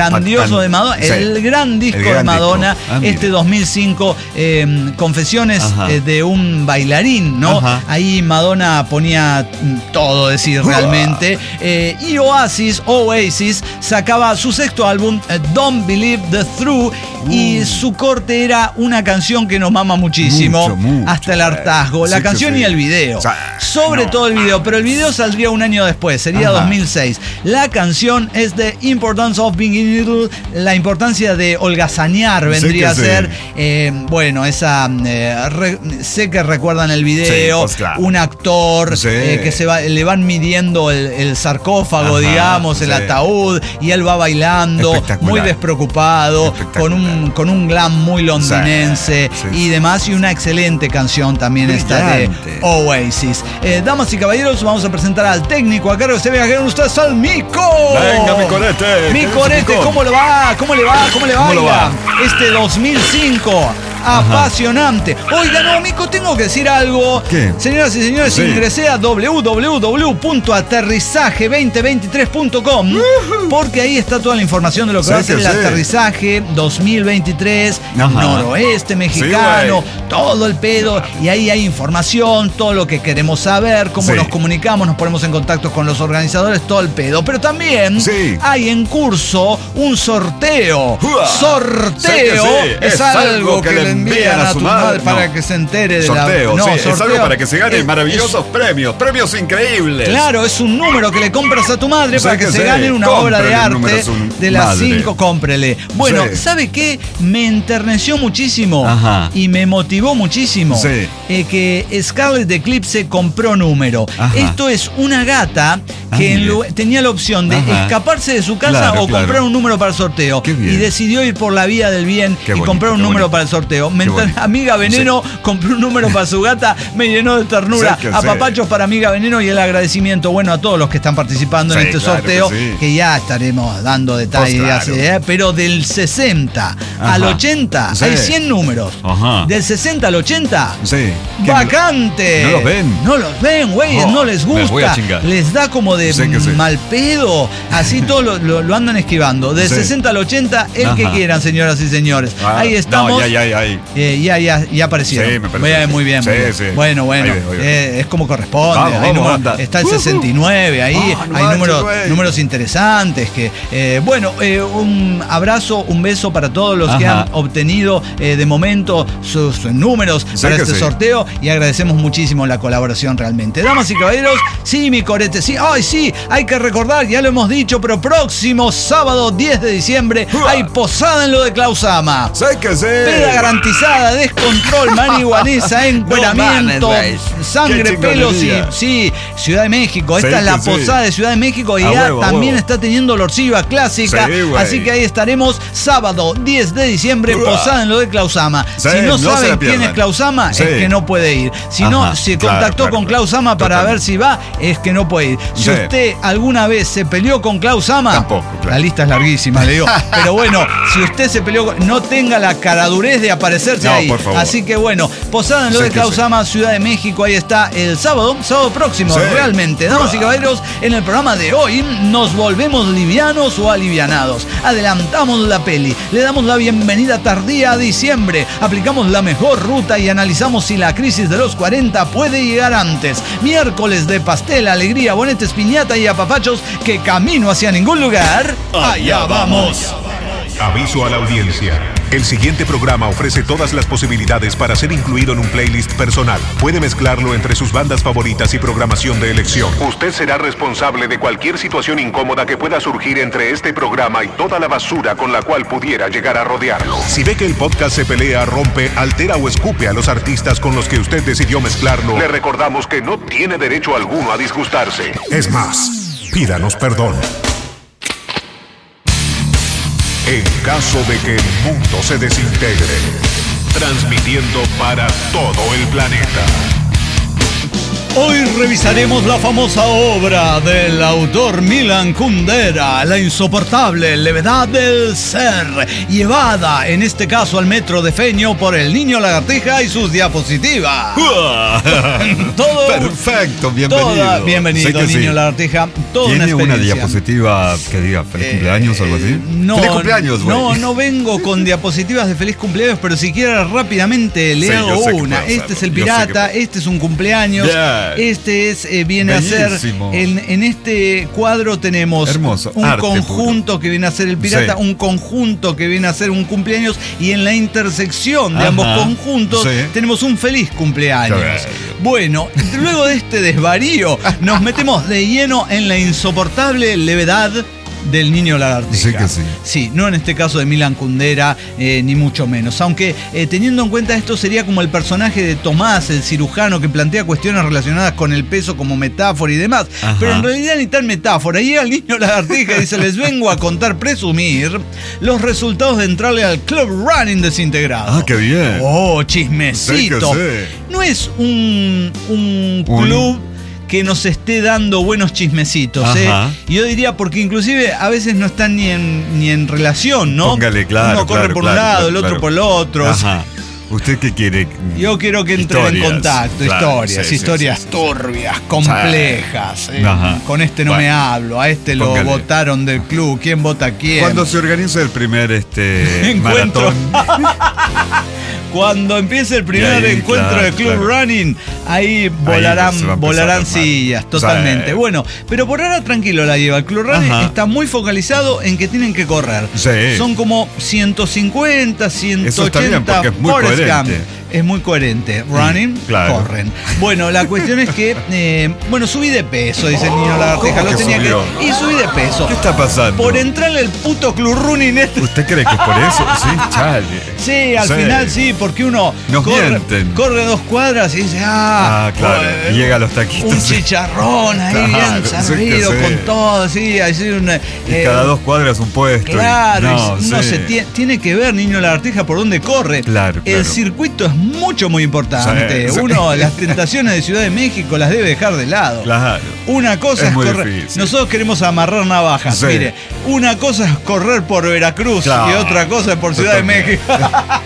[SPEAKER 1] grandioso
[SPEAKER 2] Tan-
[SPEAKER 1] de Madonna,
[SPEAKER 2] sí.
[SPEAKER 1] el gran disco
[SPEAKER 2] El gran
[SPEAKER 1] de Madonna,
[SPEAKER 2] disco. Ah, mira.
[SPEAKER 1] este dos mil cinco, eh, Confesiones
[SPEAKER 2] Ajá.
[SPEAKER 1] eh, de un bailarín, ¿no?
[SPEAKER 2] Ajá.
[SPEAKER 1] Ahí Madonna ponía mm, todo, decir, realmente. Eh, y Oasis, Oasis, sacaba su sexto álbum, eh, Don't Believe the Truth,
[SPEAKER 2] Uh.
[SPEAKER 1] y su corte era una canción que nos mama muchísimo,
[SPEAKER 2] Mucho, mucho,
[SPEAKER 1] hasta el hartazgo.
[SPEAKER 2] eh.
[SPEAKER 1] La
[SPEAKER 2] Sí que
[SPEAKER 1] canción
[SPEAKER 2] sí.
[SPEAKER 1] y el video.
[SPEAKER 2] O sea,
[SPEAKER 1] Sobre
[SPEAKER 2] no.
[SPEAKER 1] todo el video, pero el video saldría un año después, sería
[SPEAKER 2] Ajá.
[SPEAKER 1] dos mil seis. La canción es The Importance of Being Little, la importancia de holgazanear vendría a
[SPEAKER 2] Sí que
[SPEAKER 1] ser,
[SPEAKER 2] sí.
[SPEAKER 1] eh, bueno, esa, eh, re- sé que recuerdan el video,
[SPEAKER 2] Sí, pues claro.
[SPEAKER 1] un actor
[SPEAKER 2] Sí.
[SPEAKER 1] eh, que se va, le van midiendo el, el sarcófago,
[SPEAKER 2] Ajá,
[SPEAKER 1] digamos, el
[SPEAKER 2] sí.
[SPEAKER 1] ataúd, y él va bailando,
[SPEAKER 2] Espectacular.
[SPEAKER 1] muy despreocupado, con un, con un glam muy londinense
[SPEAKER 2] Sí, sí,
[SPEAKER 1] y demás, y una excelente canción también esta de
[SPEAKER 2] Brillante.
[SPEAKER 1] Oasis. Eh, damas y caballeros, vamos a presentar al técnico a cargo de este viajero, ustedes al Mico.
[SPEAKER 2] Venga, mi corete.
[SPEAKER 1] Mi
[SPEAKER 2] ¿Qué dice
[SPEAKER 1] corete,
[SPEAKER 2] Mico?
[SPEAKER 1] ¿cómo le va? ¿Cómo le va? ¿Cómo le
[SPEAKER 2] ¿Cómo lo
[SPEAKER 1] baila?
[SPEAKER 2] va?
[SPEAKER 1] Este dos mil cinco. Apasionante. Oiga, no, Mico, tengo que decir algo.
[SPEAKER 2] ¿Qué?
[SPEAKER 1] Señoras y señores,
[SPEAKER 2] Sí.
[SPEAKER 1] ingresé a doble u doble u doble u punto aterrizaje veinte veintitrés punto com porque ahí está toda la información de lo que
[SPEAKER 2] Sí
[SPEAKER 1] va a ser
[SPEAKER 2] que
[SPEAKER 1] el
[SPEAKER 2] sí.
[SPEAKER 1] aterrizaje dos mil veintitrés,
[SPEAKER 2] Ajá.
[SPEAKER 1] noroeste mexicano,
[SPEAKER 2] Sí, güey.
[SPEAKER 1] todo el pedo. Y ahí hay información, todo lo que queremos saber, cómo
[SPEAKER 2] Sí.
[SPEAKER 1] nos comunicamos, nos ponemos en contacto con los organizadores, todo el pedo. Pero también
[SPEAKER 2] Sí.
[SPEAKER 1] hay en curso un sorteo.
[SPEAKER 2] ¡Uah!
[SPEAKER 1] Sorteo
[SPEAKER 2] Sé que sí.
[SPEAKER 1] es,
[SPEAKER 2] Es
[SPEAKER 1] algo
[SPEAKER 2] algo
[SPEAKER 1] que,
[SPEAKER 2] que
[SPEAKER 1] le
[SPEAKER 2] le
[SPEAKER 1] envían
[SPEAKER 2] envían
[SPEAKER 1] a
[SPEAKER 2] a
[SPEAKER 1] tu
[SPEAKER 2] su
[SPEAKER 1] madre
[SPEAKER 2] madre.
[SPEAKER 1] para
[SPEAKER 2] No.
[SPEAKER 1] que se entere de
[SPEAKER 2] Sorteo,
[SPEAKER 1] la.
[SPEAKER 2] sí, es algo para que se ganen
[SPEAKER 1] es-
[SPEAKER 2] maravillosos
[SPEAKER 1] es-
[SPEAKER 2] premios, premios increíbles.
[SPEAKER 1] Claro, es un número que le compras a tu madre
[SPEAKER 2] Sé
[SPEAKER 1] para que,
[SPEAKER 2] que
[SPEAKER 1] se
[SPEAKER 2] sí.
[SPEAKER 1] gane una obra de
[SPEAKER 2] Cómprale el número
[SPEAKER 1] arte
[SPEAKER 2] a su
[SPEAKER 1] de las
[SPEAKER 2] madre.
[SPEAKER 1] cinco, cómprele. Bueno,
[SPEAKER 2] Sí.
[SPEAKER 1] ¿sabe qué? Me enterneció muchísimo
[SPEAKER 2] Ajá.
[SPEAKER 1] y me motivó muchísimo
[SPEAKER 2] Sí.
[SPEAKER 1] eh, que Scarlet Eclipse compró número.
[SPEAKER 2] Ajá.
[SPEAKER 1] En es una gata
[SPEAKER 2] Ah,
[SPEAKER 1] que en
[SPEAKER 2] mire.
[SPEAKER 1] lu- tenía la opción de
[SPEAKER 2] Ajá.
[SPEAKER 1] escaparse de su casa
[SPEAKER 2] Claro,
[SPEAKER 1] o
[SPEAKER 2] claro.
[SPEAKER 1] comprar un número para el sorteo.
[SPEAKER 2] Qué bien.
[SPEAKER 1] Y decidió ir por la vía del bien
[SPEAKER 2] Qué
[SPEAKER 1] y
[SPEAKER 2] bonito,
[SPEAKER 1] comprar un
[SPEAKER 2] qué
[SPEAKER 1] número
[SPEAKER 2] bonito.
[SPEAKER 1] para el sorteo. Me
[SPEAKER 2] Qué
[SPEAKER 1] enter-
[SPEAKER 2] bonito.
[SPEAKER 1] Amiga Veneno compró un número para su gata, me llenó de ternura.
[SPEAKER 2] Sí que
[SPEAKER 1] A
[SPEAKER 2] sí.
[SPEAKER 1] papachos para Amiga Veneno y el agradecimiento, bueno, a todos los que están participando en
[SPEAKER 2] Sí,
[SPEAKER 1] este
[SPEAKER 2] claro
[SPEAKER 1] sorteo,
[SPEAKER 2] que
[SPEAKER 1] que,
[SPEAKER 2] sí.
[SPEAKER 1] ya estaremos dando detalles,
[SPEAKER 2] Pues claro.
[SPEAKER 1] ¿eh? Pero del sesenta al
[SPEAKER 2] Ajá.
[SPEAKER 1] ochenta
[SPEAKER 2] Sí.
[SPEAKER 1] hay cien números.
[SPEAKER 2] Ajá.
[SPEAKER 1] Del sesenta al ochenta.
[SPEAKER 2] Sí. ¿Qué?
[SPEAKER 1] ¡Vacante!
[SPEAKER 2] ¿No los ven?
[SPEAKER 1] No los ven, güey,
[SPEAKER 2] Oh,
[SPEAKER 1] no les gusta.
[SPEAKER 2] les voy a chingar.
[SPEAKER 1] Les da como de
[SPEAKER 2] Sí que sí.
[SPEAKER 1] mal pedo. Así todos lo, lo- lo andan esquivando. Del
[SPEAKER 2] Sí.
[SPEAKER 1] sesenta al ochenta, el que
[SPEAKER 2] Ajá.
[SPEAKER 1] quieran, señoras y señores.
[SPEAKER 2] Ah,
[SPEAKER 1] Ahí estamos.
[SPEAKER 2] No, ya, ya, ya. ya.
[SPEAKER 1] Eh, ya, ya, ya aparecieron.
[SPEAKER 2] Sí, me parece
[SPEAKER 1] Bien, muy bien.
[SPEAKER 2] sí,
[SPEAKER 1] muy bien.
[SPEAKER 2] sí.
[SPEAKER 1] Bueno, bueno.
[SPEAKER 2] Ahí veo, ahí veo.
[SPEAKER 1] eh, es como corresponde.
[SPEAKER 2] Vamos,
[SPEAKER 1] Hay
[SPEAKER 2] vamos,
[SPEAKER 1] número-
[SPEAKER 2] anda.
[SPEAKER 1] está el
[SPEAKER 2] Uh, uh.
[SPEAKER 1] sesenta y nueve ahí.
[SPEAKER 2] Ah, no
[SPEAKER 1] hay
[SPEAKER 2] manches,
[SPEAKER 1] números,
[SPEAKER 2] güey.
[SPEAKER 1] números interesantes. Que, eh, bueno, eh, un abrazo, un beso para todos los que
[SPEAKER 2] Ajá.
[SPEAKER 1] han obtenido eh, de momento sus, sus números
[SPEAKER 2] Sí
[SPEAKER 1] para
[SPEAKER 2] que
[SPEAKER 1] este
[SPEAKER 2] sí.
[SPEAKER 1] sorteo y agradecemos muchísimo la colaboración realmente. Damas y caballeros, sí, mi corete, sí. Ay, sí, hay que recordar, ya lo hemos dicho, pero próximo sábado diez de diciembre
[SPEAKER 2] Uah.
[SPEAKER 1] hay posada en lo de Klausama.
[SPEAKER 2] Sé que sí.
[SPEAKER 1] Peda garantizada, descontrol, marihuanesa, encueramiento,
[SPEAKER 2] No mames, güey.
[SPEAKER 1] sangre,
[SPEAKER 2] Qué
[SPEAKER 1] pelos y.
[SPEAKER 2] chingonería.
[SPEAKER 1] Sí, Ciudad de México. Esta
[SPEAKER 2] Sí
[SPEAKER 1] es la
[SPEAKER 2] que sí.
[SPEAKER 1] posada de Ciudad de México y
[SPEAKER 2] A
[SPEAKER 1] ya
[SPEAKER 2] huevo, a
[SPEAKER 1] también
[SPEAKER 2] huevo.
[SPEAKER 1] está teniendo Lorciva clásica.
[SPEAKER 2] Sí, güey.
[SPEAKER 1] Así que ahí estaremos sábado diez de diciembre,
[SPEAKER 2] Uah.
[SPEAKER 1] posada en lo de Klausama.
[SPEAKER 2] Sí,
[SPEAKER 1] si no,
[SPEAKER 2] no se
[SPEAKER 1] saben
[SPEAKER 2] la
[SPEAKER 1] quién es
[SPEAKER 2] pierdan.
[SPEAKER 1] Klausama,
[SPEAKER 2] Sí.
[SPEAKER 1] es que no puede ir. Si no,
[SPEAKER 2] Ajá,
[SPEAKER 1] se
[SPEAKER 2] claro,
[SPEAKER 1] contactó
[SPEAKER 2] claro,
[SPEAKER 1] con
[SPEAKER 2] claro.
[SPEAKER 1] Klausama para
[SPEAKER 2] Totalmente.
[SPEAKER 1] ver si va, es que no puede ir. Si
[SPEAKER 2] Sí.
[SPEAKER 1] usted alguna vez se peleó con Klausama,
[SPEAKER 2] Tampoco, claro.
[SPEAKER 1] la lista es larguísima, le digo. Pero bueno, si usted se peleó con. No tenga la caradurez de aparecerse
[SPEAKER 2] No,
[SPEAKER 1] ahí.
[SPEAKER 2] por favor.
[SPEAKER 1] Así que bueno, posada en lo
[SPEAKER 2] Sí
[SPEAKER 1] de
[SPEAKER 2] que
[SPEAKER 1] Klausama, Ciudad de México, ahí está el sábado, sábado próximo,
[SPEAKER 2] Sí.
[SPEAKER 1] realmente. Damas y caballeros, en el programa de hoy nos volvemos livianos o alivianados. Adelantamos la peli, le damos la bienvenida tardía a diciembre, aplicamos la mejor ruta y analizamos si la crisis de los cuarenta puede llegar antes. Miércoles de pastel, alegría, bonetes, piñata y apapachos, que camino hacia ningún lugar. ¡Allá vamos!
[SPEAKER 3] Aviso a la audiencia. El siguiente programa ofrece todas las posibilidades para ser incluido en un playlist personal. Puede mezclarlo entre sus bandas favoritas y programación de elección. Usted será responsable de cualquier situación incómoda que pueda surgir entre este programa y toda la basura con la cual pudiera llegar a rodearlo. Si ve que el podcast se pelea, rompe, altera o escupe a los artistas con los que usted decidió mezclarlo, le recordamos que no tiene derecho alguno a disgustarse. Es más, pídanos perdón. En caso de que el mundo se desintegre, transmitiendo para todo el planeta.
[SPEAKER 1] Hoy revisaremos la famosa obra del autor Milan Kundera, La insoportable levedad del ser, llevada en este caso al metro de Feño por el niño lagartija y sus diapositivas. Todo
[SPEAKER 2] Perfecto, bienvenido.
[SPEAKER 1] Toda, bienvenido, Niño
[SPEAKER 2] sí.
[SPEAKER 1] Lagartija. Toda
[SPEAKER 2] ¿Tiene
[SPEAKER 1] una,
[SPEAKER 2] una diapositiva que diga feliz cumpleaños o algo así?
[SPEAKER 1] No,
[SPEAKER 2] feliz cumpleaños, güey.
[SPEAKER 1] No, no vengo con diapositivas de feliz cumpleaños, pero si quieres rápidamente le
[SPEAKER 2] Sí,
[SPEAKER 1] hago
[SPEAKER 2] yo sé que
[SPEAKER 1] una.
[SPEAKER 2] puedo
[SPEAKER 1] Este
[SPEAKER 2] hacerlo.
[SPEAKER 1] es el
[SPEAKER 2] Yo sé
[SPEAKER 1] pirata,
[SPEAKER 2] que-
[SPEAKER 1] este es un cumpleaños,
[SPEAKER 2] Bien.
[SPEAKER 1] este es eh, viene
[SPEAKER 2] Bellísimo.
[SPEAKER 1] a ser en, en este cuadro tenemos
[SPEAKER 2] Hermoso,
[SPEAKER 1] un
[SPEAKER 2] arte
[SPEAKER 1] conjunto
[SPEAKER 2] puro.
[SPEAKER 1] que viene a ser el pirata,
[SPEAKER 2] Sí.
[SPEAKER 1] un conjunto que viene a ser un cumpleaños y en la intersección de
[SPEAKER 2] Ajá.
[SPEAKER 1] ambos conjuntos
[SPEAKER 2] Sí.
[SPEAKER 1] tenemos un feliz cumpleaños.
[SPEAKER 2] Qué bello.
[SPEAKER 1] Bueno, luego de este desvarío nos metemos de lleno en la insoportable levedad del Niño Lagartija.
[SPEAKER 2] Sí que sí.
[SPEAKER 1] Sí, no en este caso de Milan Kundera, eh, ni mucho menos. Aunque eh, teniendo en cuenta esto sería como el personaje de Tomás, el cirujano, que plantea cuestiones relacionadas con el peso como metáfora y demás.
[SPEAKER 2] Ajá.
[SPEAKER 1] Pero en realidad ni tal metáfora. Llega el Niño Lagartija y dice, les vengo a contar, presumir, los resultados de entrarle al Club Running desintegrado.
[SPEAKER 2] Ah, qué bien.
[SPEAKER 1] Oh, chismecito.
[SPEAKER 2] Sí que sí.
[SPEAKER 1] No es un, un
[SPEAKER 2] Un-
[SPEAKER 1] club que nos esté dando buenos chismecitos, ¿eh?
[SPEAKER 2] Ajá.
[SPEAKER 1] Yo diría, porque inclusive a veces no están ni en, ni en relación, ¿no?
[SPEAKER 2] Póngale, claro,
[SPEAKER 1] Uno corre
[SPEAKER 2] claro,
[SPEAKER 1] por
[SPEAKER 2] claro,
[SPEAKER 1] un lado,
[SPEAKER 2] claro,
[SPEAKER 1] el otro
[SPEAKER 2] claro.
[SPEAKER 1] por el otro.
[SPEAKER 2] Ajá. ¿Usted qué quiere?
[SPEAKER 1] Yo quiero que entren en
[SPEAKER 2] Historias,
[SPEAKER 1] contacto,
[SPEAKER 2] claro,
[SPEAKER 1] historias,
[SPEAKER 2] sí, sí,
[SPEAKER 1] historias
[SPEAKER 2] sí, sí.
[SPEAKER 1] turbias, complejas. eh.
[SPEAKER 2] Ajá.
[SPEAKER 1] Con este no
[SPEAKER 2] Bueno,
[SPEAKER 1] me hablo, a este lo
[SPEAKER 2] póngale.
[SPEAKER 1] votaron del club, ¿quién vota a quién?
[SPEAKER 2] Cuando se organiza el primer este
[SPEAKER 1] Encuentro.
[SPEAKER 2] maratón.
[SPEAKER 1] Cuando empiece el primer
[SPEAKER 2] Y ahí,
[SPEAKER 1] encuentro
[SPEAKER 2] claro,
[SPEAKER 1] de Club
[SPEAKER 2] claro.
[SPEAKER 1] Running, ahí volarán,
[SPEAKER 2] se va a empezar
[SPEAKER 1] volarán
[SPEAKER 2] a armar.
[SPEAKER 1] sillas, totalmente.
[SPEAKER 2] Sí.
[SPEAKER 1] Bueno, pero por ahora tranquilo la lleva. El Club Running
[SPEAKER 2] Ajá.
[SPEAKER 1] está muy focalizado en que tienen que correr.
[SPEAKER 2] Sí.
[SPEAKER 1] Son como ciento cincuenta, ciento
[SPEAKER 2] Eso está bien,
[SPEAKER 1] ochenta.
[SPEAKER 2] porque es muy
[SPEAKER 1] Forrest
[SPEAKER 2] coherente.
[SPEAKER 1] Gump. Es muy coherente. Running,
[SPEAKER 2] claro.
[SPEAKER 1] corren. Bueno, la cuestión es que, eh, bueno, subí de peso, dice el Niño Lagartija.
[SPEAKER 2] ¿Cómo
[SPEAKER 1] Lo
[SPEAKER 2] que
[SPEAKER 1] tenía
[SPEAKER 2] subió?
[SPEAKER 1] que. Y subí de peso.
[SPEAKER 2] ¿Qué está pasando?
[SPEAKER 1] Por entrarle al puto Club Running este.
[SPEAKER 2] ¿Usted cree que es por eso? Sí, chale.
[SPEAKER 1] Sí, al
[SPEAKER 2] Sí.
[SPEAKER 1] final sí, porque uno
[SPEAKER 2] Nos
[SPEAKER 1] corre,
[SPEAKER 2] mienten.
[SPEAKER 1] corre dos cuadras y dice, ah,
[SPEAKER 2] Ah, claro.
[SPEAKER 1] joder,
[SPEAKER 2] Y llega a los taquitos.
[SPEAKER 1] un
[SPEAKER 2] sí.
[SPEAKER 1] chicharrón ahí
[SPEAKER 2] Claro,
[SPEAKER 1] bien
[SPEAKER 2] sí que
[SPEAKER 1] servido
[SPEAKER 2] sí.
[SPEAKER 1] con todo, sí, así un,
[SPEAKER 2] Y
[SPEAKER 1] eh,
[SPEAKER 2] cada dos cuadras un puesto. y-
[SPEAKER 1] Claro,
[SPEAKER 2] no,
[SPEAKER 1] y uno
[SPEAKER 2] sí.
[SPEAKER 1] se tie- tiene que ver, Niño Lagartija, por dónde corre.
[SPEAKER 2] Claro,
[SPEAKER 1] El
[SPEAKER 2] claro.
[SPEAKER 1] circuito es mucho, muy importante.
[SPEAKER 2] Sí, sí.
[SPEAKER 1] Uno, las tentaciones de Ciudad de México las debe dejar de lado.
[SPEAKER 2] Claro.
[SPEAKER 1] Una cosa
[SPEAKER 2] Es
[SPEAKER 1] es,
[SPEAKER 2] muy
[SPEAKER 1] correr.
[SPEAKER 2] difícil.
[SPEAKER 1] Nosotros queremos amarrar navajas.
[SPEAKER 2] Sí.
[SPEAKER 1] Mire, una cosa es correr por Veracruz
[SPEAKER 2] Claro.
[SPEAKER 1] y otra cosa es por Ciudad de
[SPEAKER 2] Totalmente.
[SPEAKER 1] México.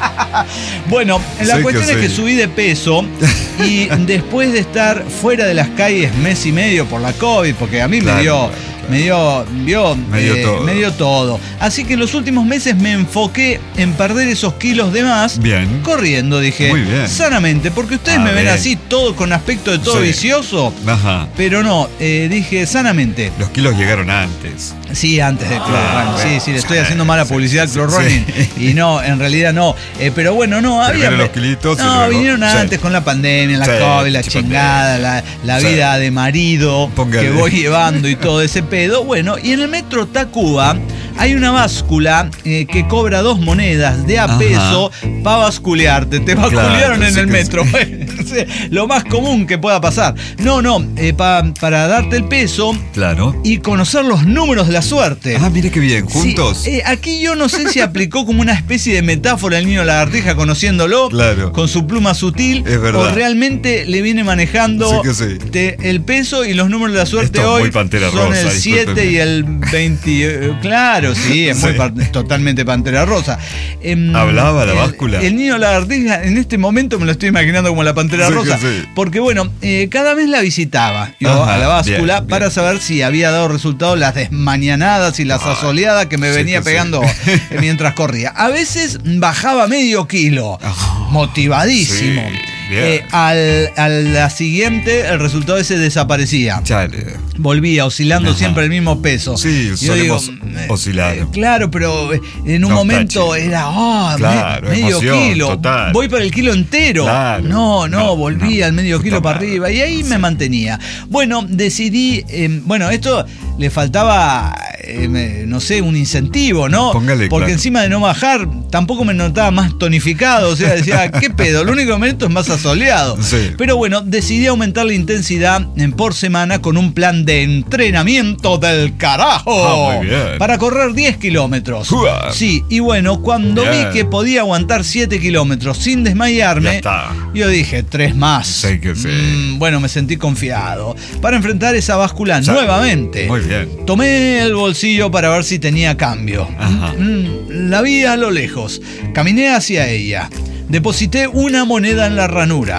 [SPEAKER 1] Bueno, la
[SPEAKER 2] Sí que
[SPEAKER 1] cuestión es que
[SPEAKER 2] sí.
[SPEAKER 1] subí de peso y después de estar fuera de las calles mes y medio por la COVID, porque a mí
[SPEAKER 2] Claro,
[SPEAKER 1] me dio.
[SPEAKER 2] claro, claro.
[SPEAKER 1] Me dio, vio,
[SPEAKER 2] Me dio
[SPEAKER 1] eh,
[SPEAKER 2] todo.
[SPEAKER 1] me dio todo. Así que en los últimos meses me enfoqué en perder esos kilos de más.
[SPEAKER 2] Bien.
[SPEAKER 1] Corriendo, dije.
[SPEAKER 2] Muy bien.
[SPEAKER 1] Sanamente, porque ustedes
[SPEAKER 2] Ah,
[SPEAKER 1] me ven
[SPEAKER 2] bien.
[SPEAKER 1] así, todo con aspecto de todo
[SPEAKER 2] Sí.
[SPEAKER 1] vicioso.
[SPEAKER 2] Ajá.
[SPEAKER 1] Pero no, eh, dije sanamente.
[SPEAKER 2] Los kilos llegaron antes.
[SPEAKER 1] Sí, antes del Club
[SPEAKER 2] Ah,
[SPEAKER 1] Running. Sí,
[SPEAKER 2] bueno.
[SPEAKER 1] sí, le estoy
[SPEAKER 2] Sí,
[SPEAKER 1] haciendo mala
[SPEAKER 2] sí,
[SPEAKER 1] publicidad al
[SPEAKER 2] sí,
[SPEAKER 1] Club
[SPEAKER 2] sí.
[SPEAKER 1] Running. Y no, en realidad no. Eh, pero bueno, no, había.
[SPEAKER 2] Primero los kilitos y
[SPEAKER 1] No,
[SPEAKER 2] luego-
[SPEAKER 1] vinieron
[SPEAKER 2] sí.
[SPEAKER 1] antes con la pandemia, la
[SPEAKER 2] Sí,
[SPEAKER 1] COVID, la
[SPEAKER 2] sí,
[SPEAKER 1] chingada, la, la
[SPEAKER 2] Sí.
[SPEAKER 1] vida de marido
[SPEAKER 2] Póngale.
[SPEAKER 1] que voy llevando y todo ese pedo. Bueno, y en el metro Tacuba hay una báscula eh, que cobra dos monedas de a
[SPEAKER 2] Ajá.
[SPEAKER 1] peso para basculearte. Te
[SPEAKER 2] Claro,
[SPEAKER 1] basculearon en
[SPEAKER 2] sí
[SPEAKER 1] el
[SPEAKER 2] que
[SPEAKER 1] metro. Sí, lo más común que pueda pasar. No, no, eh, pa- para darte el peso
[SPEAKER 2] Claro.
[SPEAKER 1] y conocer los números de la suerte.
[SPEAKER 2] Ah, mire qué bien, juntos.
[SPEAKER 1] Sí, eh, aquí yo no sé si aplicó como una especie de metáfora el Niño Lagartija conociéndolo
[SPEAKER 2] Claro.
[SPEAKER 1] con su pluma sutil,
[SPEAKER 2] Es verdad.
[SPEAKER 1] o realmente le viene manejando
[SPEAKER 2] Sí que sí.
[SPEAKER 1] te- el peso y los números de la suerte
[SPEAKER 2] Esto es
[SPEAKER 1] hoy
[SPEAKER 2] muy Pantera
[SPEAKER 1] son
[SPEAKER 2] Rosa,
[SPEAKER 1] el siete
[SPEAKER 2] discúlpeme.
[SPEAKER 1] y el veinte. eh, claro, sí, es muy
[SPEAKER 2] Sí.
[SPEAKER 1] par- totalmente Pantera Rosa. Em,
[SPEAKER 2] ¿Hablaba la
[SPEAKER 1] el-
[SPEAKER 2] báscula?
[SPEAKER 1] El Niño Lagartija en este momento me lo estoy imaginando como la Pantera
[SPEAKER 2] Sí que
[SPEAKER 1] Rosa,
[SPEAKER 2] sí.
[SPEAKER 1] porque bueno, eh, cada vez la visitaba yo
[SPEAKER 2] Ajá,
[SPEAKER 1] a la báscula
[SPEAKER 2] bien,
[SPEAKER 1] para
[SPEAKER 2] bien.
[SPEAKER 1] saber si había dado resultado las desmañanadas y las
[SPEAKER 2] Ah,
[SPEAKER 1] asoleadas que me
[SPEAKER 2] sí
[SPEAKER 1] venía
[SPEAKER 2] que sí.
[SPEAKER 1] pegando eh, mientras corría. A veces bajaba medio kilo,
[SPEAKER 2] Ah,
[SPEAKER 1] motivadísimo.
[SPEAKER 2] sí, bien.
[SPEAKER 1] Eh, al, a la siguiente el resultado ese desaparecía.
[SPEAKER 2] Chale.
[SPEAKER 1] Volvía oscilando
[SPEAKER 2] Ajá.
[SPEAKER 1] siempre el mismo peso.
[SPEAKER 2] Sí,
[SPEAKER 1] Yo
[SPEAKER 2] solemos
[SPEAKER 1] eh,
[SPEAKER 2] oscilar.
[SPEAKER 1] eh, claro, pero eh, en un
[SPEAKER 2] No,
[SPEAKER 1] momento
[SPEAKER 2] tache.
[SPEAKER 1] era, ah, me-
[SPEAKER 2] Claro,
[SPEAKER 1] medio
[SPEAKER 2] emoción,
[SPEAKER 1] kilo.
[SPEAKER 2] total.
[SPEAKER 1] Voy para el kilo entero.
[SPEAKER 2] Claro.
[SPEAKER 1] No, no,
[SPEAKER 2] No,
[SPEAKER 1] volví
[SPEAKER 2] no.
[SPEAKER 1] al medio
[SPEAKER 2] Puta
[SPEAKER 1] kilo para
[SPEAKER 2] madre.
[SPEAKER 1] arriba. Y ahí me
[SPEAKER 2] Sí.
[SPEAKER 1] mantenía. Bueno, decidí, eh, bueno, esto le faltaba, eh, me- no sé, un incentivo, ¿no?
[SPEAKER 2] Póngale,
[SPEAKER 1] Porque
[SPEAKER 2] claro.
[SPEAKER 1] encima de no bajar, tampoco me notaba más tonificado. O sea, decía, ¿qué pedo? Lo único que me noto es más asoleado.
[SPEAKER 2] Sí.
[SPEAKER 1] Pero bueno, decidí aumentar la intensidad en por semana con un plan de entrenamiento del carajo.
[SPEAKER 2] Ah, muy bien.
[SPEAKER 1] Para correr diez kilómetros.
[SPEAKER 2] Uah.
[SPEAKER 1] Sí, y bueno, cuando
[SPEAKER 2] Bien.
[SPEAKER 1] vi que podía aguantar siete kilómetros sin desmayarme,
[SPEAKER 2] Ya está.
[SPEAKER 1] yo dije, tres más.
[SPEAKER 2] Sí que sí.
[SPEAKER 1] Mm, bueno, me sentí confiado para enfrentar esa báscula
[SPEAKER 2] Sí.
[SPEAKER 1] nuevamente.
[SPEAKER 2] Muy bien.
[SPEAKER 1] Tomé el bolsillo para ver si tenía cambio.
[SPEAKER 2] Ajá.
[SPEAKER 1] Mm, la vi a lo lejos. Caminé hacia ella. Deposité una moneda en la ranura.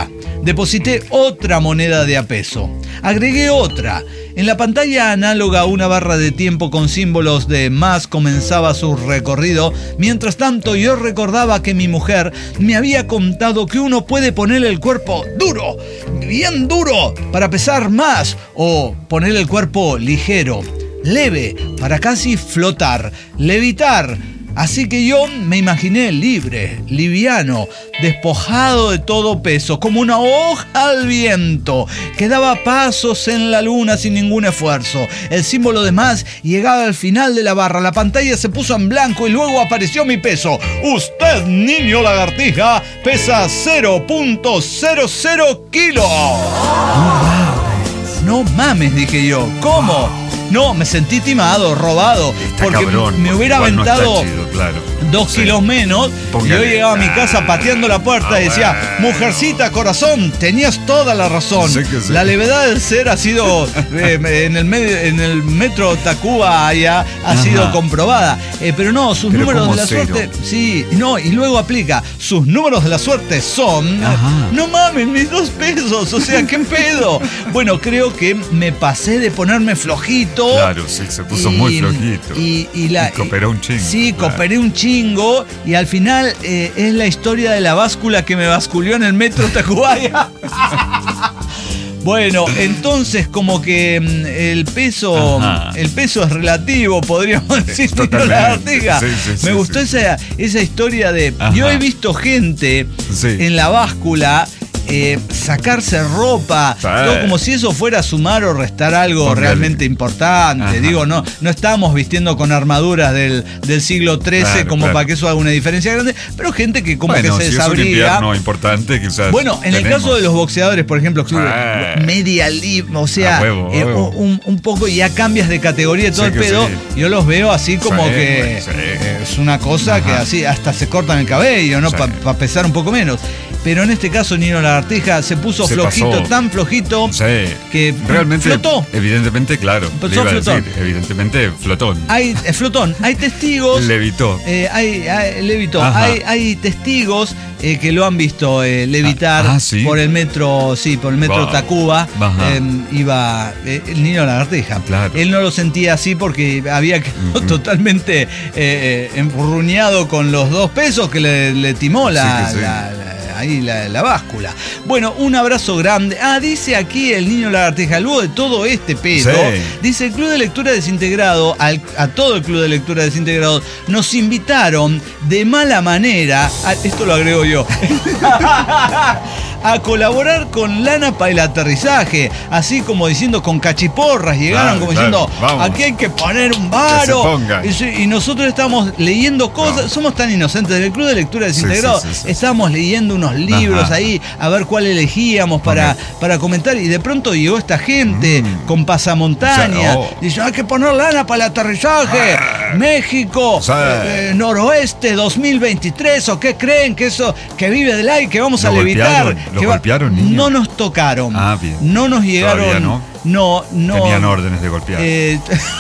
[SPEAKER 1] Deposité otra moneda de a peso. Agregué otra. En la pantalla análoga, una barra de tiempo con símbolos de más comenzaba su recorrido. Mientras tanto, yo recordaba que mi mujer me había contado que uno puede poner el cuerpo duro, bien duro, para pesar más, o poner el cuerpo ligero, leve, para casi flotar, levitar. Así que yo me imaginé libre, liviano, despojado de todo peso, como una hoja al viento, que daba pasos en la luna sin ningún esfuerzo. El símbolo de más llegaba al final de la barra, la pantalla se puso en blanco y luego apareció mi peso. Usted, niño lagartija, pesa cero punto cero cero kilos. No mames, no mames, dije yo. ¿Cómo? No, me sentí timado, robado,
[SPEAKER 2] está
[SPEAKER 1] porque
[SPEAKER 2] cabrón,
[SPEAKER 1] me hubiera
[SPEAKER 2] igual no
[SPEAKER 1] aventado
[SPEAKER 2] está chido, claro.
[SPEAKER 1] dos
[SPEAKER 2] Sí.
[SPEAKER 1] kilos menos.
[SPEAKER 2] Póngale.
[SPEAKER 1] Y yo llegaba a mi casa pateando la puerta
[SPEAKER 2] Ah,
[SPEAKER 1] y decía,
[SPEAKER 2] bueno.
[SPEAKER 1] mujercita, corazón, tenías toda la razón.
[SPEAKER 2] Sí que sí.
[SPEAKER 1] La levedad del ser ha sido, eh, en, el medio, en el metro Tacuba allá, ha
[SPEAKER 2] Ajá.
[SPEAKER 1] sido comprobada. Eh, pero no, sus
[SPEAKER 2] Pero
[SPEAKER 1] números
[SPEAKER 2] ¿cómo
[SPEAKER 1] de la
[SPEAKER 2] cero?
[SPEAKER 1] suerte, sí, no, y luego aplica, sus números de la suerte son,
[SPEAKER 2] Ajá.
[SPEAKER 1] no mames, mis dos pesos, o sea, ¿qué pedo? Bueno, creo que me pasé de ponerme flojito.
[SPEAKER 2] Claro, sí, se puso
[SPEAKER 1] Y-
[SPEAKER 2] muy flojito.
[SPEAKER 1] Y, y la,
[SPEAKER 2] Y cooperó un chingo,
[SPEAKER 1] Sí,
[SPEAKER 2] claro.
[SPEAKER 1] cooperé un chingo. Y al final eh, es la historia de la báscula que me basculió en el metro Tacubaya. Bueno, entonces como que mm, el peso
[SPEAKER 2] Ajá.
[SPEAKER 1] el peso es relativo, podríamos decir, niño
[SPEAKER 2] Totalmente.
[SPEAKER 1] lagartija.
[SPEAKER 2] Sí, sí, sí,
[SPEAKER 1] Me gustó
[SPEAKER 2] sí.
[SPEAKER 1] esa, esa historia de...
[SPEAKER 2] Ajá.
[SPEAKER 1] Yo he visto gente
[SPEAKER 2] Sí.
[SPEAKER 1] en la báscula eh, sacarse ropa,
[SPEAKER 2] Sí.
[SPEAKER 1] todo como si eso fuera a sumar o restar algo
[SPEAKER 2] Póngale.
[SPEAKER 1] realmente importante.
[SPEAKER 2] Ajá.
[SPEAKER 1] Digo, no, no estamos vistiendo con armaduras del, del siglo trece
[SPEAKER 2] Claro,
[SPEAKER 1] como
[SPEAKER 2] claro.
[SPEAKER 1] para que eso haga una diferencia grande, pero gente que como
[SPEAKER 2] Bueno,
[SPEAKER 1] que se
[SPEAKER 2] si es un
[SPEAKER 1] desabriga.
[SPEAKER 2] invierno importante, quizás.
[SPEAKER 1] Bueno, en el
[SPEAKER 2] tenemos.
[SPEAKER 1] caso de los boxeadores, por ejemplo, que
[SPEAKER 2] Ah.
[SPEAKER 1] media libre, o sea,
[SPEAKER 2] A huevo, a
[SPEAKER 1] eh,
[SPEAKER 2] huevo.
[SPEAKER 1] un, un poco ya cambias de categoría y todo
[SPEAKER 2] Sí
[SPEAKER 1] el
[SPEAKER 2] que
[SPEAKER 1] pedo,
[SPEAKER 2] sí.
[SPEAKER 1] yo los veo así como
[SPEAKER 2] Sí,
[SPEAKER 1] que
[SPEAKER 2] sí.
[SPEAKER 1] eh, es una cosa
[SPEAKER 2] Ajá.
[SPEAKER 1] que así hasta se cortan el cabello, ¿no?
[SPEAKER 2] Sí.
[SPEAKER 1] Para pesar un poco menos. Pero en este caso, Nino Lagartija se puso
[SPEAKER 2] Se
[SPEAKER 1] flojito,
[SPEAKER 2] pasó.
[SPEAKER 1] tan flojito
[SPEAKER 2] Sí.
[SPEAKER 1] que
[SPEAKER 2] Realmente.
[SPEAKER 1] flotó.
[SPEAKER 2] Evidentemente, claro.
[SPEAKER 1] Empezó
[SPEAKER 2] le iba a
[SPEAKER 1] flotón.
[SPEAKER 2] decir, evidentemente, flotón.
[SPEAKER 1] Hay eh, flotón, hay testigos.
[SPEAKER 2] Levitó.
[SPEAKER 1] Eh, hay, hay- levitó.
[SPEAKER 2] Ajá.
[SPEAKER 1] Hay, hay testigos eh, que lo han visto eh, levitar
[SPEAKER 2] Ah, ah, ¿sí?
[SPEAKER 1] por el metro, sí, por el metro
[SPEAKER 2] Wow.
[SPEAKER 1] Tacuba.
[SPEAKER 2] Ajá.
[SPEAKER 1] Eh, iba eh, el niño lagartija.
[SPEAKER 2] Claro.
[SPEAKER 1] Él no lo sentía así porque había quedado
[SPEAKER 2] Ujú.
[SPEAKER 1] totalmente eh, eh, enfurruñado con los dos pesos que le, le timó la,
[SPEAKER 2] Sí que sí.
[SPEAKER 1] la- la- ahí la, la báscula. Bueno, un abrazo grande. Ah, dice aquí el niño lagartija, luego de todo este pedo,
[SPEAKER 2] Sí.
[SPEAKER 1] dice el Club de Lectura Desintegrado, al- a todo el Club de Lectura Desintegrado, nos invitaron de mala manera, a- esto lo agrego yo, a colaborar con lana para el aterrizaje, así como diciendo con cachiporras, llegaron
[SPEAKER 2] Claro,
[SPEAKER 1] como
[SPEAKER 2] claro,
[SPEAKER 1] diciendo,
[SPEAKER 2] vamos.
[SPEAKER 1] aquí hay que poner un varo.
[SPEAKER 2] Que se pongan.
[SPEAKER 1] Y, sí, y nosotros estamos leyendo cosas,
[SPEAKER 2] No.
[SPEAKER 1] somos tan inocentes del Club de Lectura Desintegrado,
[SPEAKER 2] sí, sí, sí.
[SPEAKER 1] estábamos leyendo unos libros
[SPEAKER 2] Ajá.
[SPEAKER 1] ahí, a ver cuál elegíamos para,
[SPEAKER 2] Ok.
[SPEAKER 1] para comentar, y de pronto llegó esta gente
[SPEAKER 2] Mm.
[SPEAKER 1] con pasamontaña,
[SPEAKER 2] O sea, oh.
[SPEAKER 1] dice, hay que poner lana para el aterrizaje,
[SPEAKER 2] Ah.
[SPEAKER 1] México,
[SPEAKER 2] Sí.
[SPEAKER 1] eh, noroeste dos mil veintitrés, o qué creen que eso, que vive del aire, que vamos
[SPEAKER 2] ¿Lo
[SPEAKER 1] a levitar.
[SPEAKER 2] golpearon? ¿Lo
[SPEAKER 1] que va-
[SPEAKER 2] golpearon, niño?
[SPEAKER 1] No nos tocaron,
[SPEAKER 2] Ah, bien.
[SPEAKER 1] no nos llegaron,
[SPEAKER 2] Todavía no.
[SPEAKER 1] no, no.
[SPEAKER 2] Tenían órdenes de golpear.
[SPEAKER 1] Eh,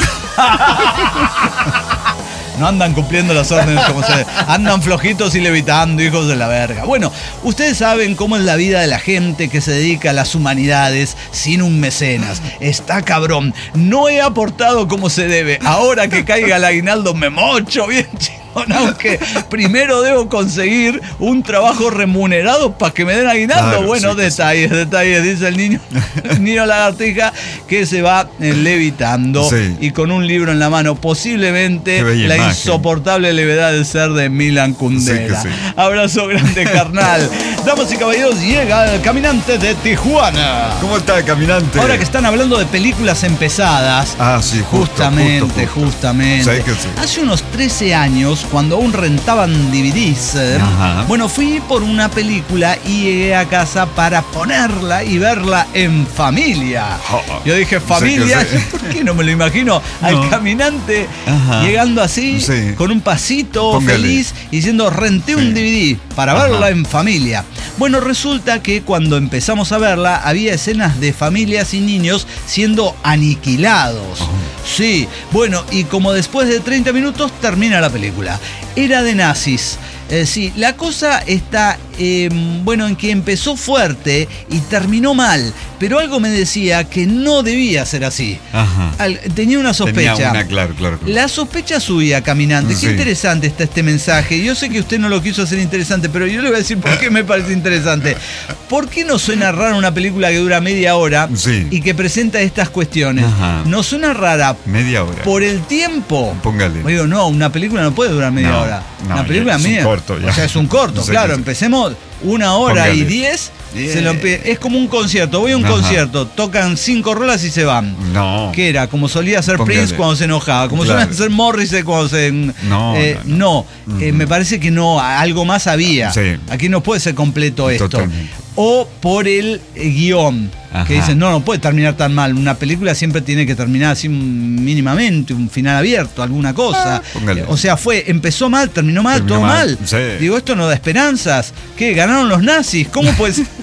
[SPEAKER 1] no andan cumpliendo las órdenes como se... Andan flojitos y levitando, hijos de la verga. Bueno, ustedes saben cómo es la vida de la gente que se dedica a las humanidades sin un mecenas. Está cabrón. No he aportado como se debe. Ahora que caiga el aguinaldo me mocho bien chingón. Aunque primero debo conseguir un trabajo remunerado para que me den aguinaldo.
[SPEAKER 2] Claro,
[SPEAKER 1] bueno,
[SPEAKER 2] sí que
[SPEAKER 1] detalles, detalles, dice el niño, el niño lagartija que se va eh, levitando
[SPEAKER 2] Sí.
[SPEAKER 1] y con un libro en la mano, posiblemente
[SPEAKER 2] Qué bella
[SPEAKER 1] La
[SPEAKER 2] imagen.
[SPEAKER 1] insoportable levedad del ser de Milan Kundera.
[SPEAKER 2] Sí que sí.
[SPEAKER 1] Abrazo grande, carnal. Damas y caballeros, llega el caminante de Tijuana.
[SPEAKER 2] ¿Cómo está, caminante?
[SPEAKER 1] Ahora que están hablando de películas empezadas,
[SPEAKER 2] Ah, sí, justo,
[SPEAKER 1] justamente,
[SPEAKER 2] justo, justo.
[SPEAKER 1] justamente.
[SPEAKER 2] Sí que sí.
[SPEAKER 1] Hace unos trece años, cuando aún rentaban D V Ds, eh,
[SPEAKER 2] Ajá.
[SPEAKER 1] bueno, fui por una película y llegué a casa para ponerla y verla en familia.
[SPEAKER 2] Oh,
[SPEAKER 1] Yo dije,
[SPEAKER 2] sí que
[SPEAKER 1] familia,
[SPEAKER 2] sí.
[SPEAKER 1] ¿por qué no me lo imagino? Al
[SPEAKER 2] No.
[SPEAKER 1] caminante
[SPEAKER 2] Ajá.
[SPEAKER 1] llegando así,
[SPEAKER 2] Sí.
[SPEAKER 1] con un pasito
[SPEAKER 2] Póngale.
[SPEAKER 1] feliz, y diciendo, renté un
[SPEAKER 2] Sí.
[SPEAKER 1] D V D para
[SPEAKER 2] Ajá.
[SPEAKER 1] verla en familia. Bueno, resulta que cuando empezamos a verla, había escenas de familias y niños siendo aniquilados.
[SPEAKER 2] Oh.
[SPEAKER 1] Sí, bueno, y como después de treinta minutos termina la película. Era de nazis. Eh, sí, la cosa está, eh, bueno, en que empezó fuerte y terminó mal, pero algo me decía que no debía ser así.
[SPEAKER 2] Ajá.
[SPEAKER 1] Al, tenía una sospecha.
[SPEAKER 2] Tenía una, claro, claro, claro.
[SPEAKER 1] La sospecha suya, caminante.
[SPEAKER 2] Sí.
[SPEAKER 1] Qué interesante está este mensaje. Yo sé que usted no lo quiso hacer interesante, pero yo le voy a decir por qué me parece interesante. ¿Por qué no suena rara una película que dura media hora
[SPEAKER 2] Sí.
[SPEAKER 1] y que presenta estas cuestiones?
[SPEAKER 2] Ajá.
[SPEAKER 1] ¿No suena rara
[SPEAKER 2] Media hora.
[SPEAKER 1] por el tiempo?
[SPEAKER 2] Póngale.
[SPEAKER 1] Digo, no, una película no puede durar media
[SPEAKER 2] No,
[SPEAKER 1] hora.
[SPEAKER 2] no,
[SPEAKER 1] una película
[SPEAKER 2] es un
[SPEAKER 1] media.
[SPEAKER 2] corto ya.
[SPEAKER 1] O sea, es un corto,
[SPEAKER 2] Sí,
[SPEAKER 1] claro.
[SPEAKER 2] sí.
[SPEAKER 1] Empecemos una hora
[SPEAKER 2] Póngale.
[SPEAKER 1] y diez.
[SPEAKER 2] Yeah.
[SPEAKER 1] Se lo empe- es como un concierto. Voy a un
[SPEAKER 2] Ajá.
[SPEAKER 1] concierto, tocan cinco rolas y se van.
[SPEAKER 2] No.
[SPEAKER 1] ¿Qué era? Como solía hacer
[SPEAKER 2] Póngale.
[SPEAKER 1] Prince cuando se enojaba, como
[SPEAKER 2] Claro.
[SPEAKER 1] solía hacer Morrissey cuando se...
[SPEAKER 2] No,
[SPEAKER 1] eh,
[SPEAKER 2] no,
[SPEAKER 1] no. Eh, me parece que no, algo más había.
[SPEAKER 2] Sí.
[SPEAKER 1] Aquí no puede ser completo esto.
[SPEAKER 2] Totalmente.
[SPEAKER 1] O por el eh, guión,
[SPEAKER 2] Ajá.
[SPEAKER 1] que dicen, no, no puede terminar tan mal. Una película siempre tiene que terminar así mínimamente, un final abierto, alguna cosa.
[SPEAKER 2] Póngale.
[SPEAKER 1] Eh, o sea, fue, empezó mal, terminó mal,
[SPEAKER 2] Terminó
[SPEAKER 1] todo mal.
[SPEAKER 2] mal, sí.
[SPEAKER 1] Digo, esto no da esperanzas. ¿Qué? ¿Ganaron los nazis? ¿Cómo puede ser?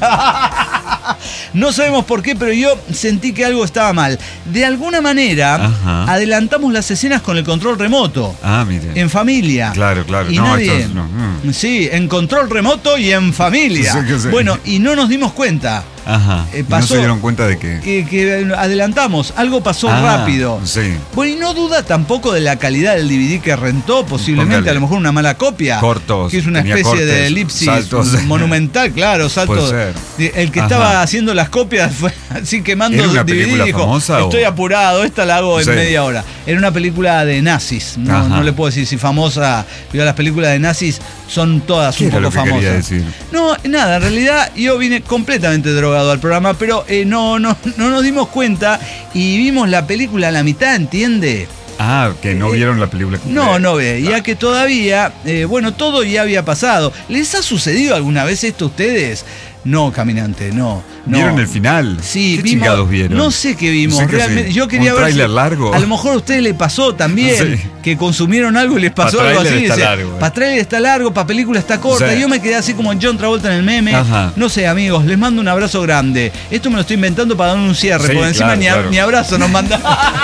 [SPEAKER 1] No sabemos por qué, pero yo sentí que algo estaba mal. De alguna manera,
[SPEAKER 2] Ajá.
[SPEAKER 1] adelantamos las escenas con el control remoto.
[SPEAKER 2] Ah, mire.
[SPEAKER 1] En familia.
[SPEAKER 2] Claro, claro.
[SPEAKER 1] Y
[SPEAKER 2] No,
[SPEAKER 1] nadie-
[SPEAKER 2] esto es- no, mm.
[SPEAKER 1] Sí, en control remoto y en familia.
[SPEAKER 2] Sí, que sí.
[SPEAKER 1] Bueno, y no nos dimos cuenta.
[SPEAKER 2] Ajá.
[SPEAKER 1] Eh,
[SPEAKER 2] ¿Y
[SPEAKER 1] pasó-
[SPEAKER 2] ¿No se dieron cuenta de que?
[SPEAKER 1] Que, que adelantamos, algo pasó
[SPEAKER 2] Ah,
[SPEAKER 1] rápido.
[SPEAKER 2] sí.
[SPEAKER 1] Bueno, y no duda tampoco de la calidad del D V D que rentó, posiblemente,
[SPEAKER 2] Póngale.
[SPEAKER 1] a lo mejor una mala copia.
[SPEAKER 2] Cortos,
[SPEAKER 1] Que es una
[SPEAKER 2] tenía
[SPEAKER 1] especie de
[SPEAKER 2] cortes,
[SPEAKER 1] elipsis
[SPEAKER 2] saltos.
[SPEAKER 1] monumental, claro, saltos.
[SPEAKER 2] Puede ser.
[SPEAKER 1] El que
[SPEAKER 2] Ajá.
[SPEAKER 1] estaba haciendo las copias fue así quemando
[SPEAKER 2] ¿Era una
[SPEAKER 1] D V D y
[SPEAKER 2] película
[SPEAKER 1] dijo,
[SPEAKER 2] famosa o?
[SPEAKER 1] estoy apurado, esta la hago en
[SPEAKER 2] Sí.
[SPEAKER 1] media hora. Era una película de nazis, no,
[SPEAKER 2] Ajá.
[SPEAKER 1] no le puedo decir si famosa, pero las películas de nazis son todas
[SPEAKER 2] ¿Qué
[SPEAKER 1] un
[SPEAKER 2] era
[SPEAKER 1] poco
[SPEAKER 2] lo que
[SPEAKER 1] famosas.
[SPEAKER 2] quería decir?
[SPEAKER 1] No, nada, en realidad yo vine completamente drogado al programa, pero eh, no, no, no nos dimos cuenta y vimos la película a la mitad, ¿entiende?
[SPEAKER 2] Ah, que no
[SPEAKER 1] Eh,
[SPEAKER 2] vieron la película completa.
[SPEAKER 1] No, no veía que todavía, eh, bueno, todo ya había pasado. ¿Les ha sucedido alguna vez esto a ustedes? No, caminante, no. no.
[SPEAKER 2] ¿Vieron el final?
[SPEAKER 1] Sí,
[SPEAKER 2] ¿Qué
[SPEAKER 1] vimos-
[SPEAKER 2] chingados vieron?
[SPEAKER 1] No sé qué vimos.
[SPEAKER 2] No sé qué
[SPEAKER 1] realmente.
[SPEAKER 2] sí.
[SPEAKER 1] Yo quería
[SPEAKER 2] ¿Un
[SPEAKER 1] ver.
[SPEAKER 2] tráiler
[SPEAKER 1] si-
[SPEAKER 2] largo?
[SPEAKER 1] A lo mejor a ustedes les pasó también.
[SPEAKER 2] Sí.
[SPEAKER 1] Que consumieron algo y les pasó
[SPEAKER 2] Pa'
[SPEAKER 1] algo
[SPEAKER 2] tráiler
[SPEAKER 1] así.
[SPEAKER 2] está
[SPEAKER 1] Dice,
[SPEAKER 2] largo, eh.
[SPEAKER 1] pa' tráiler está largo, pa' película está corta.
[SPEAKER 2] Sí.
[SPEAKER 1] Yo me quedé así como John Travolta en el meme.
[SPEAKER 2] Ajá.
[SPEAKER 1] No sé, amigos, les mando un abrazo grande. Esto me lo estoy inventando para dar un cierre,
[SPEAKER 2] Sí,
[SPEAKER 1] porque encima
[SPEAKER 2] claro,
[SPEAKER 1] ni, a-
[SPEAKER 2] claro.
[SPEAKER 1] ni abrazo nos manda.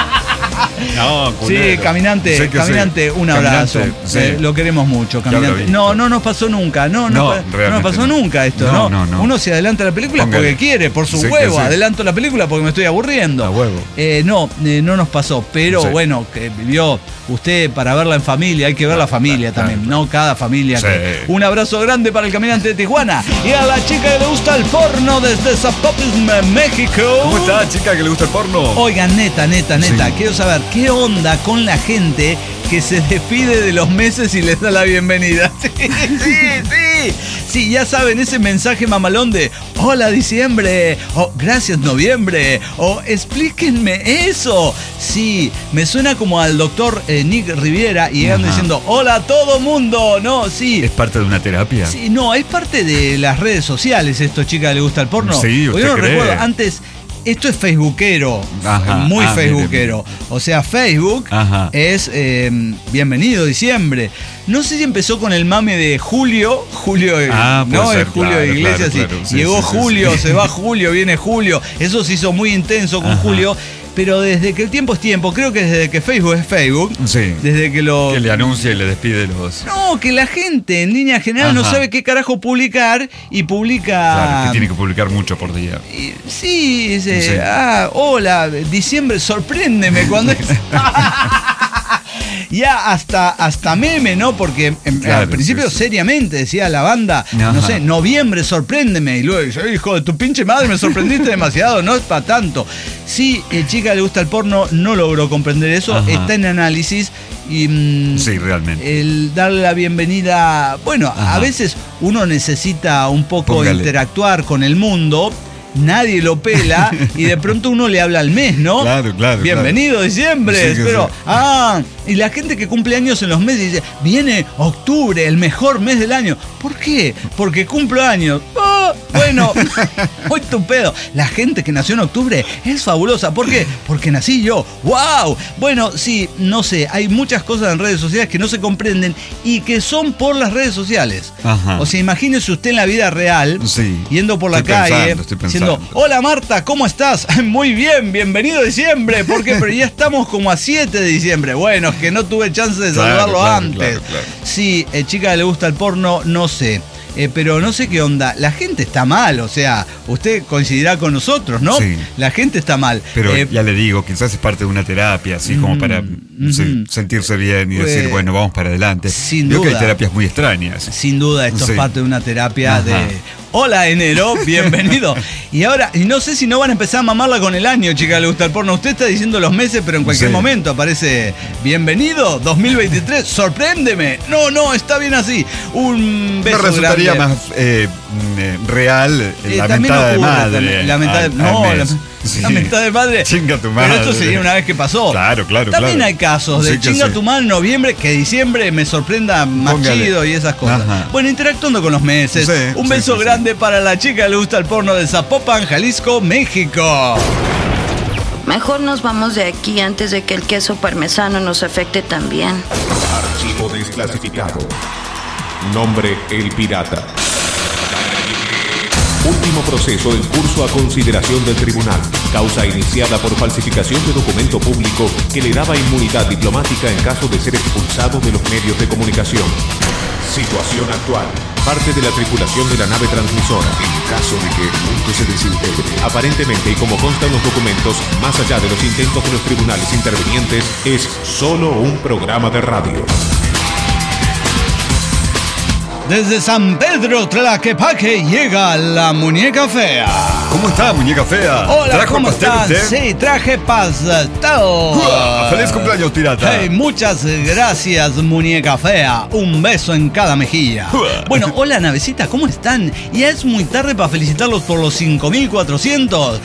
[SPEAKER 2] No,
[SPEAKER 1] Sí,
[SPEAKER 2] culero.
[SPEAKER 1] caminante,
[SPEAKER 2] Sé que
[SPEAKER 1] caminante,
[SPEAKER 2] sí.
[SPEAKER 1] un abrazo.
[SPEAKER 2] Caminante, sí.
[SPEAKER 1] Eh, lo queremos mucho,
[SPEAKER 2] Ya lo
[SPEAKER 1] caminante.
[SPEAKER 2] vi.
[SPEAKER 1] No, no nos pasó nunca, no, no,
[SPEAKER 2] No,
[SPEAKER 1] pa- no,
[SPEAKER 2] realmente
[SPEAKER 1] nos pasó
[SPEAKER 2] no.
[SPEAKER 1] nunca esto,
[SPEAKER 2] No,
[SPEAKER 1] ¿no?
[SPEAKER 2] no, no.
[SPEAKER 1] Uno se adelanta la película
[SPEAKER 2] Póngale.
[SPEAKER 1] porque quiere, por su
[SPEAKER 2] Sí que
[SPEAKER 1] huevo.
[SPEAKER 2] sí.
[SPEAKER 1] Adelanto la película porque me estoy aburriendo.
[SPEAKER 2] A huevo.
[SPEAKER 1] Eh, no, eh, no nos pasó, pero
[SPEAKER 2] Sí.
[SPEAKER 1] bueno, que vivió usted para verla en familia, hay que ver la familia
[SPEAKER 2] claro,
[SPEAKER 1] también,
[SPEAKER 2] claro.
[SPEAKER 1] no cada familia.
[SPEAKER 2] Sí.
[SPEAKER 1] que- Un abrazo grande para el caminante de Tijuana y a la chica que le gusta el porno desde Zapopan, México.
[SPEAKER 2] ¿Cómo está, chica, que le gusta el porno?
[SPEAKER 1] Oigan, neta, neta, neta,
[SPEAKER 2] Sí.
[SPEAKER 1] quiero saber qué onda con la gente que se despide de los meses y les da la bienvenida. Sí, sí, sí. Sí, ya saben, ese mensaje mamalón de hola diciembre, o gracias noviembre, o explíquenme eso. Sí, me suena como al doctor eh, Nick Riviera y llegan
[SPEAKER 2] Ajá.
[SPEAKER 1] diciendo hola a todo mundo. No, sí.
[SPEAKER 2] ¿Es parte de una terapia?
[SPEAKER 1] Sí, no, es parte de las redes sociales esto, chica, le gusta el porno.
[SPEAKER 2] Sí,
[SPEAKER 1] Porque
[SPEAKER 2] ¿usted
[SPEAKER 1] yo no
[SPEAKER 2] cree?
[SPEAKER 1] recuerdo, antes, esto es facebookero,
[SPEAKER 2] Ajá,
[SPEAKER 1] muy
[SPEAKER 2] ah,
[SPEAKER 1] facebookero. O sea, Facebook
[SPEAKER 2] Ajá.
[SPEAKER 1] es eh, bienvenido diciembre. No sé si empezó con el mame de Julio, Julio, eh,
[SPEAKER 2] Ah, puede
[SPEAKER 1] no
[SPEAKER 2] ser,
[SPEAKER 1] es Julio
[SPEAKER 2] claro,
[SPEAKER 1] Iglesias,
[SPEAKER 2] claro,
[SPEAKER 1] y
[SPEAKER 2] claro. Sí,
[SPEAKER 1] llegó
[SPEAKER 2] sí, sí,
[SPEAKER 1] Julio,
[SPEAKER 2] sí.
[SPEAKER 1] se va Julio, viene Julio. Eso se hizo muy intenso con
[SPEAKER 2] Ajá.
[SPEAKER 1] Julio. Pero desde que el tiempo es tiempo, creo que desde que Facebook es Facebook,
[SPEAKER 2] Sí.
[SPEAKER 1] desde que lo...
[SPEAKER 2] Que le anuncia y le despide los...
[SPEAKER 1] No, que la gente en línea general no
[SPEAKER 2] Ajá.
[SPEAKER 1] sabe qué carajo publicar y publica...
[SPEAKER 2] Claro, que tiene que publicar mucho por día.
[SPEAKER 1] Y- Sí, dice,
[SPEAKER 2] Sí.
[SPEAKER 1] ah, hola, diciembre, sorpréndeme cuando es... Ya hasta, hasta meme, ¿no? Porque en-
[SPEAKER 2] Claro,
[SPEAKER 1] al principio
[SPEAKER 2] sí, sí.
[SPEAKER 1] seriamente decía la banda,
[SPEAKER 2] Ajá.
[SPEAKER 1] no sé, noviembre, sorpréndeme. Y luego dice, "Ay, hijo de tu pinche madre, me sorprendiste demasiado, no es para tanto. Sí, eh, chica le gusta el porno, no logró comprender eso,
[SPEAKER 2] Ajá.
[SPEAKER 1] está en análisis y... mm,
[SPEAKER 2] Sí, realmente.
[SPEAKER 1] el darle la bienvenida, bueno,
[SPEAKER 2] Ajá.
[SPEAKER 1] a veces uno necesita un poco
[SPEAKER 2] Póngale.
[SPEAKER 1] interactuar con el mundo, nadie lo pela y de pronto uno le habla al mes, ¿no?
[SPEAKER 2] Claro, claro,
[SPEAKER 1] Bienvenido diciembre,
[SPEAKER 2] Sí, que
[SPEAKER 1] pero
[SPEAKER 2] sí.
[SPEAKER 1] ah, y la gente que cumple años en los meses dice, viene octubre, el mejor mes del año. ¿Por qué? Porque cumplo años. ¡Oh! Bueno, muy tu pedo. La gente que nació en octubre es fabulosa. ¿Por qué? Porque nací yo. ¡Wow! Bueno, sí, no sé. Hay muchas cosas en redes sociales que no se comprenden y que son por las redes sociales.
[SPEAKER 2] Ajá.
[SPEAKER 1] O sea, imagínese usted en la vida real,
[SPEAKER 2] Sí.
[SPEAKER 1] yendo por la
[SPEAKER 2] Estoy
[SPEAKER 1] calle,
[SPEAKER 2] pensando, estoy pensando.
[SPEAKER 1] diciendo, hola Marta, ¿cómo estás? Muy bien, bienvenido a diciembre. ¿Por qué? Pero ya estamos como a siete de diciembre. Bueno, es que no tuve chance de
[SPEAKER 2] Claro,
[SPEAKER 1] saludarlo
[SPEAKER 2] claro,
[SPEAKER 1] antes.
[SPEAKER 2] claro, claro.
[SPEAKER 1] Sí, eh, chica que le gusta el porno, no sé. Eh, pero no sé qué onda. La gente está mal, o sea, usted coincidirá con nosotros, ¿no?
[SPEAKER 2] Sí.
[SPEAKER 1] La gente está mal.
[SPEAKER 2] Pero
[SPEAKER 1] Eh,
[SPEAKER 2] ya le digo, quizás es parte de una terapia, así como para
[SPEAKER 1] mm,
[SPEAKER 2] sí,
[SPEAKER 1] mm.
[SPEAKER 2] sentirse bien y decir,
[SPEAKER 1] Eh,
[SPEAKER 2] bueno, vamos para adelante.
[SPEAKER 1] sin
[SPEAKER 2] Veo que
[SPEAKER 1] duda.
[SPEAKER 2] hay terapias muy extrañas.
[SPEAKER 1] Sin duda, esto
[SPEAKER 2] Sí.
[SPEAKER 1] es parte de una terapia
[SPEAKER 2] Ajá.
[SPEAKER 1] de... Hola, enero, bienvenido. Y ahora, y no sé si no van a empezar a mamarla con el año, chica, le gusta el porno. Usted está diciendo los meses, pero en cualquier
[SPEAKER 2] Sí.
[SPEAKER 1] momento aparece bienvenido, dos mil veintitrés, sorpréndeme. No, no, está bien así. Un beso
[SPEAKER 2] Me resultaría
[SPEAKER 1] grande.
[SPEAKER 2] más eh, mm, eh, real
[SPEAKER 1] Eh,
[SPEAKER 2] la
[SPEAKER 1] también
[SPEAKER 2] mentada de
[SPEAKER 1] ocurre,
[SPEAKER 2] madre.
[SPEAKER 1] también, La mentada de,
[SPEAKER 2] al-
[SPEAKER 1] no,
[SPEAKER 2] al
[SPEAKER 1] la,
[SPEAKER 2] mes. Sí.
[SPEAKER 1] la mentada de madre.
[SPEAKER 2] Chinga tu
[SPEAKER 1] Pero
[SPEAKER 2] madre.
[SPEAKER 1] esto sería una vez que pasó.
[SPEAKER 2] Claro, claro,
[SPEAKER 1] También
[SPEAKER 2] claro.
[SPEAKER 1] hay casos de
[SPEAKER 2] Sí que
[SPEAKER 1] chinga
[SPEAKER 2] sí.
[SPEAKER 1] tu madre en noviembre, que diciembre me sorprenda más
[SPEAKER 2] Póngale.
[SPEAKER 1] chido y esas cosas.
[SPEAKER 2] Ajá.
[SPEAKER 1] Bueno, interactuando con los meses.
[SPEAKER 2] Sí,
[SPEAKER 1] Un
[SPEAKER 2] sí,
[SPEAKER 1] beso
[SPEAKER 2] sí, sí.
[SPEAKER 1] grande para la chica que le gusta el porno de Zapopan, Jalisco, México.
[SPEAKER 4] Mejor nos vamos de aquí antes de que el queso parmesano nos afecte también.
[SPEAKER 3] Archivo desclasificado. Nombre El Pirata. Último proceso en curso a consideración del tribunal. Causa iniciada por falsificación de documento público que le daba inmunidad diplomática en caso de ser expulsado de los medios de comunicación. Situación actual. Parte de la tripulación de la nave transmisora. En caso de que el mundo se desintegre. Aparentemente, y como constan los documentos, más allá de los intentos de los tribunales intervinientes, es solo un programa de radio.
[SPEAKER 1] Desde San Pedro Tlaquepaque llega la muñeca fea.
[SPEAKER 2] ¿Cómo está, muñeca fea?
[SPEAKER 1] Hola,
[SPEAKER 2] ¿Trajo
[SPEAKER 1] ¿cómo
[SPEAKER 2] pastel
[SPEAKER 1] estás?
[SPEAKER 2] usted?
[SPEAKER 1] Sí, traje pastel.
[SPEAKER 2] ¡Uah! ¡Feliz cumpleaños, pirata!
[SPEAKER 1] Hey, muchas gracias, muñeca fea. Un beso en cada mejilla.
[SPEAKER 2] ¡Uah!
[SPEAKER 1] Bueno, hola, navecita, ¿cómo están? Ya es muy tarde para felicitarlos por los cinco mil cuatrocientos.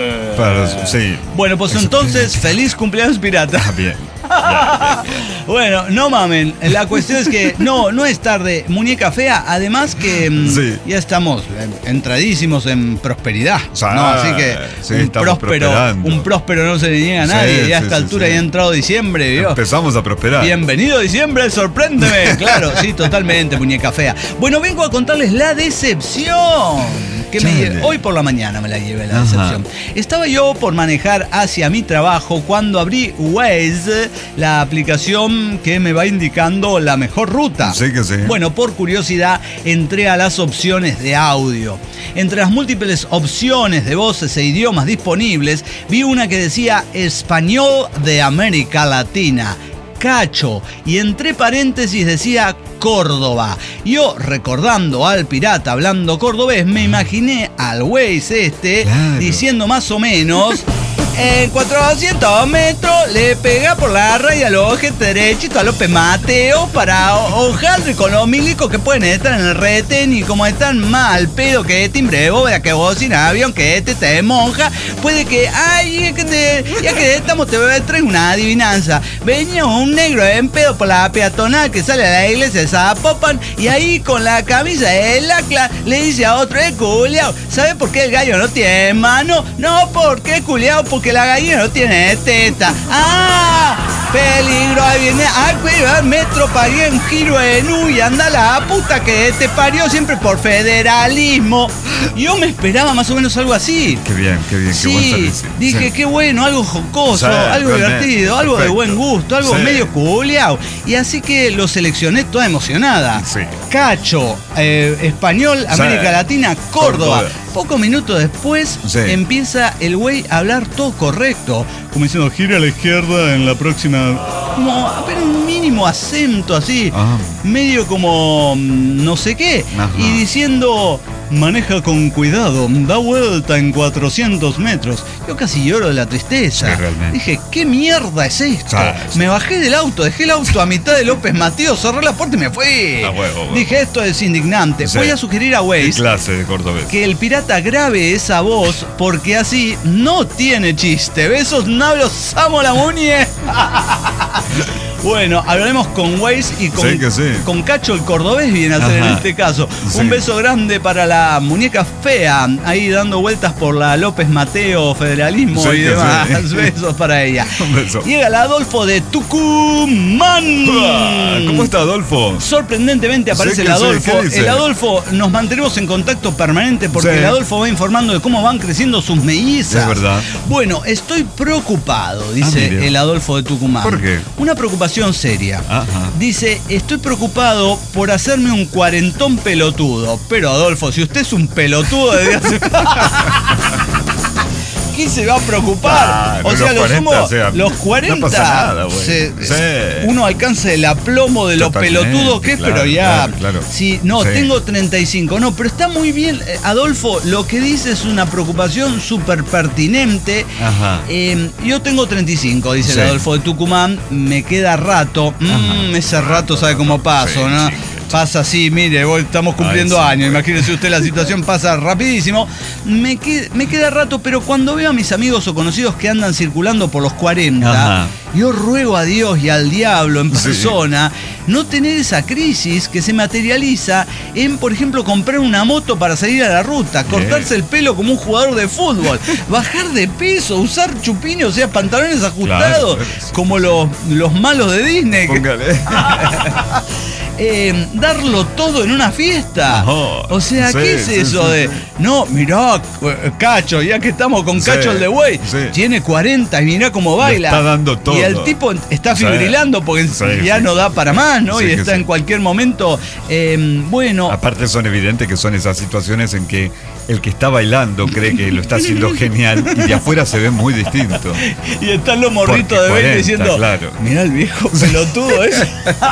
[SPEAKER 2] Para- sí.
[SPEAKER 1] Bueno, pues
[SPEAKER 2] Eso-
[SPEAKER 1] entonces, feliz cumpleaños, pirata.
[SPEAKER 2] Ah, bien. Bien, bien, bien.
[SPEAKER 1] Bueno, no mamen, la cuestión es que no, no es tarde, muñeca fea, además que mm,
[SPEAKER 2] Sí.
[SPEAKER 1] ya estamos eh, entradísimos en prosperidad,
[SPEAKER 2] Sí,
[SPEAKER 1] ¿no? Así que
[SPEAKER 2] sí,
[SPEAKER 1] un
[SPEAKER 2] estamos
[SPEAKER 1] próspero,
[SPEAKER 2] prosperando.
[SPEAKER 1] un próspero no se le niega a
[SPEAKER 2] Sí,
[SPEAKER 1] nadie, y a
[SPEAKER 2] sí,
[SPEAKER 1] esta
[SPEAKER 2] sí,
[SPEAKER 1] altura
[SPEAKER 2] sí.
[SPEAKER 1] ya ha entrado diciembre, ¿vio?
[SPEAKER 2] Empezamos a prosperar.
[SPEAKER 1] Bienvenido diciembre, sorpréndeme. Claro, sí, totalmente, muñeca fea. Bueno, vengo a contarles la decepción. Que me
[SPEAKER 2] Chale.
[SPEAKER 1] lle- hoy por la mañana me la llevé la
[SPEAKER 2] Ajá.
[SPEAKER 1] decepción. Estaba yo por manejar hacia mi trabajo cuando abrí Waze, la aplicación que me va indicando la mejor ruta.
[SPEAKER 2] Sí que sí.
[SPEAKER 1] Bueno, por curiosidad entré a las opciones de audio. Entre las múltiples opciones de voces e idiomas disponibles, vi una que decía Español de América Latina. Cacho, y entre paréntesis decía Córdoba. Yo, recordando al pirata hablando cordobés, me imaginé al Waze este
[SPEAKER 2] Claro.
[SPEAKER 1] diciendo más o menos: en cuatrocientos metros le pega por la raya al ojete derechito a López Mateo para hojaldre con los milicos que pueden estar en el retén, y como están mal pedo que timbre de bóveda, que bocina avión, que este te monja, puede que, ay, ya que, te, ya que estamos, te voy a traer una adivinanza. Venía un negro en pedo por la peatonal que sale a la iglesia de Zapopan, y ahí con la camisa de lacla le dice a otro: eh, culiao, ¿sabe por qué el gallo no tiene mano? No, porque culiao, porque la gallina no tiene teta. ¡Ah! Peligro, ahí viene a cuidar metro, pagué un giro en U y anda la puta que te parió, siempre por federalismo. Yo me esperaba más o menos algo así.
[SPEAKER 2] Qué bien, qué bien, qué buen
[SPEAKER 1] Sí,
[SPEAKER 2] servicio.
[SPEAKER 1] dije,
[SPEAKER 2] Sí.
[SPEAKER 1] qué bueno, algo jocoso,
[SPEAKER 2] Sí,
[SPEAKER 1] algo
[SPEAKER 2] realmente,
[SPEAKER 1] divertido, algo de
[SPEAKER 2] perfecto.
[SPEAKER 1] buen gusto, algo
[SPEAKER 2] Sí.
[SPEAKER 1] medio culiao. Y así que lo seleccioné toda emocionada.
[SPEAKER 2] Sí.
[SPEAKER 1] Cacho, eh, español,
[SPEAKER 2] Sí.
[SPEAKER 1] América Latina, Córdoba.
[SPEAKER 2] Córdoba.
[SPEAKER 1] Pocos minutos después
[SPEAKER 2] Sí.
[SPEAKER 1] empieza el güey a hablar todo correcto. Como diciendo, gira a la izquierda en la próxima. Como apenas un mínimo acento así.
[SPEAKER 2] Ah.
[SPEAKER 1] Medio como mm, no sé qué.
[SPEAKER 2] Ajá.
[SPEAKER 1] Y diciendo: maneja con cuidado, da vuelta en cuatrocientos metros. Yo casi lloro de la tristeza.
[SPEAKER 2] Sí, realmente.
[SPEAKER 1] Dije, ¿qué mierda es esto?
[SPEAKER 2] Sí, sí.
[SPEAKER 1] Me bajé del auto, dejé el auto a mitad de López Mateo, cerré la puerta y me fui.
[SPEAKER 2] Ah, huevo, huevo.
[SPEAKER 1] Dije, esto es indignante.
[SPEAKER 2] Sí.
[SPEAKER 1] Voy a sugerir a
[SPEAKER 2] ¿Qué
[SPEAKER 1] Waze
[SPEAKER 2] clase de cordobés?
[SPEAKER 1] que el pirata grabe esa voz, porque así no tiene chiste. Besos, Nablo, Samo la muñe. Bueno, hablaremos con Waze y con,
[SPEAKER 2] Sí que sí.
[SPEAKER 1] con Cacho el cordobés viene a ser en
[SPEAKER 2] Ajá.
[SPEAKER 1] este caso.
[SPEAKER 2] Sí.
[SPEAKER 1] Un beso grande para la la muñeca fea ahí dando vueltas por la López Mateo, federalismo
[SPEAKER 2] Sí,
[SPEAKER 1] y
[SPEAKER 2] que
[SPEAKER 1] demás.
[SPEAKER 2] sí.
[SPEAKER 1] Besos para ella.
[SPEAKER 2] Un beso.
[SPEAKER 1] Llega el Adolfo de Tucumán.
[SPEAKER 2] Ah, ¿Cómo está, Adolfo?
[SPEAKER 1] Sorprendentemente aparece
[SPEAKER 2] Sí,
[SPEAKER 1] el
[SPEAKER 2] que sí,
[SPEAKER 1] Adolfo.
[SPEAKER 2] ¿qué dice?
[SPEAKER 1] El Adolfo, nos mantenemos en contacto permanente porque
[SPEAKER 2] Sí.
[SPEAKER 1] el Adolfo va informando de cómo van creciendo sus mellizas.
[SPEAKER 2] Es verdad.
[SPEAKER 1] Bueno, estoy preocupado, dice
[SPEAKER 2] Ah, mire.
[SPEAKER 1] el Adolfo de Tucumán.
[SPEAKER 2] ¿Por qué?
[SPEAKER 1] Una preocupación seria.
[SPEAKER 2] Ajá.
[SPEAKER 1] Dice, estoy preocupado por hacerme un cuarentón pelotudo. Pero Adolfo, si usted es un pelotudo desde hace... ¿Qué se va a preocupar?
[SPEAKER 2] Ah,
[SPEAKER 1] o
[SPEAKER 2] no,
[SPEAKER 1] sea,
[SPEAKER 2] los
[SPEAKER 1] lo sumo,
[SPEAKER 2] cuarenta, o sea,
[SPEAKER 1] los cuarenta,
[SPEAKER 2] no pasa nada, güey.
[SPEAKER 1] se-
[SPEAKER 2] Sí.
[SPEAKER 1] uno alcanza el aplomo de lo
[SPEAKER 2] Totalmente,
[SPEAKER 1] pelotudo que es,
[SPEAKER 2] claro,
[SPEAKER 1] pero ya...
[SPEAKER 2] claro, claro.
[SPEAKER 1] Sí, no,
[SPEAKER 2] Sí.
[SPEAKER 1] tengo treinta y cinco, no, pero está muy bien. eh, Adolfo, lo que dice es una preocupación súper pertinente.
[SPEAKER 2] Ajá.
[SPEAKER 1] Eh, yo tengo treinta y cinco, dice
[SPEAKER 2] Sí.
[SPEAKER 1] el Adolfo de Tucumán, me queda rato. Mm, ese rato sabe cómo paso,
[SPEAKER 2] Sí,
[SPEAKER 1] ¿no?
[SPEAKER 2] sí, sí.
[SPEAKER 1] Pasa así, mire, hoy estamos cumpliendo
[SPEAKER 2] Ay, sí,
[SPEAKER 1] años,
[SPEAKER 2] bueno.
[SPEAKER 1] imagínese usted, la situación pasa rapidísimo. Me, que- me queda rato, pero cuando veo a mis amigos o conocidos que andan circulando por los cuarenta,
[SPEAKER 2] Ajá.
[SPEAKER 1] yo ruego a Dios y al diablo en
[SPEAKER 2] Sí.
[SPEAKER 1] persona no tener esa crisis que se materializa en, por ejemplo, comprar una moto para salir a la ruta, cortarse el pelo como un jugador de fútbol, bajar de peso, usar chupines, o sea, pantalones ajustados,
[SPEAKER 2] Claro, sí.
[SPEAKER 1] como los, los malos de Disney. que-
[SPEAKER 2] Póngale.
[SPEAKER 1] eh, darlo todo en una fiesta.
[SPEAKER 2] No,
[SPEAKER 1] o sea,
[SPEAKER 2] sí,
[SPEAKER 1] ¿qué es
[SPEAKER 2] sí,
[SPEAKER 1] eso
[SPEAKER 2] sí,
[SPEAKER 1] de.?
[SPEAKER 2] sí.
[SPEAKER 1] No, mirá, eh, Cacho, ya que estamos con
[SPEAKER 2] Sí,
[SPEAKER 1] Cacho el de Güey,
[SPEAKER 2] sí.
[SPEAKER 1] tiene cuarenta y mirá cómo baila.
[SPEAKER 2] está dando todo.
[SPEAKER 1] Y el tipo está
[SPEAKER 2] Sí.
[SPEAKER 1] fibrilando porque
[SPEAKER 2] Sí,
[SPEAKER 1] ya
[SPEAKER 2] sí.
[SPEAKER 1] no da para más, ¿no?
[SPEAKER 2] Sí,
[SPEAKER 1] y
[SPEAKER 2] que
[SPEAKER 1] está
[SPEAKER 2] sí.
[SPEAKER 1] en cualquier momento. eh, bueno.
[SPEAKER 2] Aparte son evidentes que son esas situaciones en que el que está bailando cree que lo está haciendo genial y de afuera se ve muy distinto.
[SPEAKER 1] Y están los morritos
[SPEAKER 2] Porque
[SPEAKER 1] de veinte
[SPEAKER 2] cuarenta,
[SPEAKER 1] diciendo,
[SPEAKER 2] claro.
[SPEAKER 1] mirá el viejo pelotudo ese.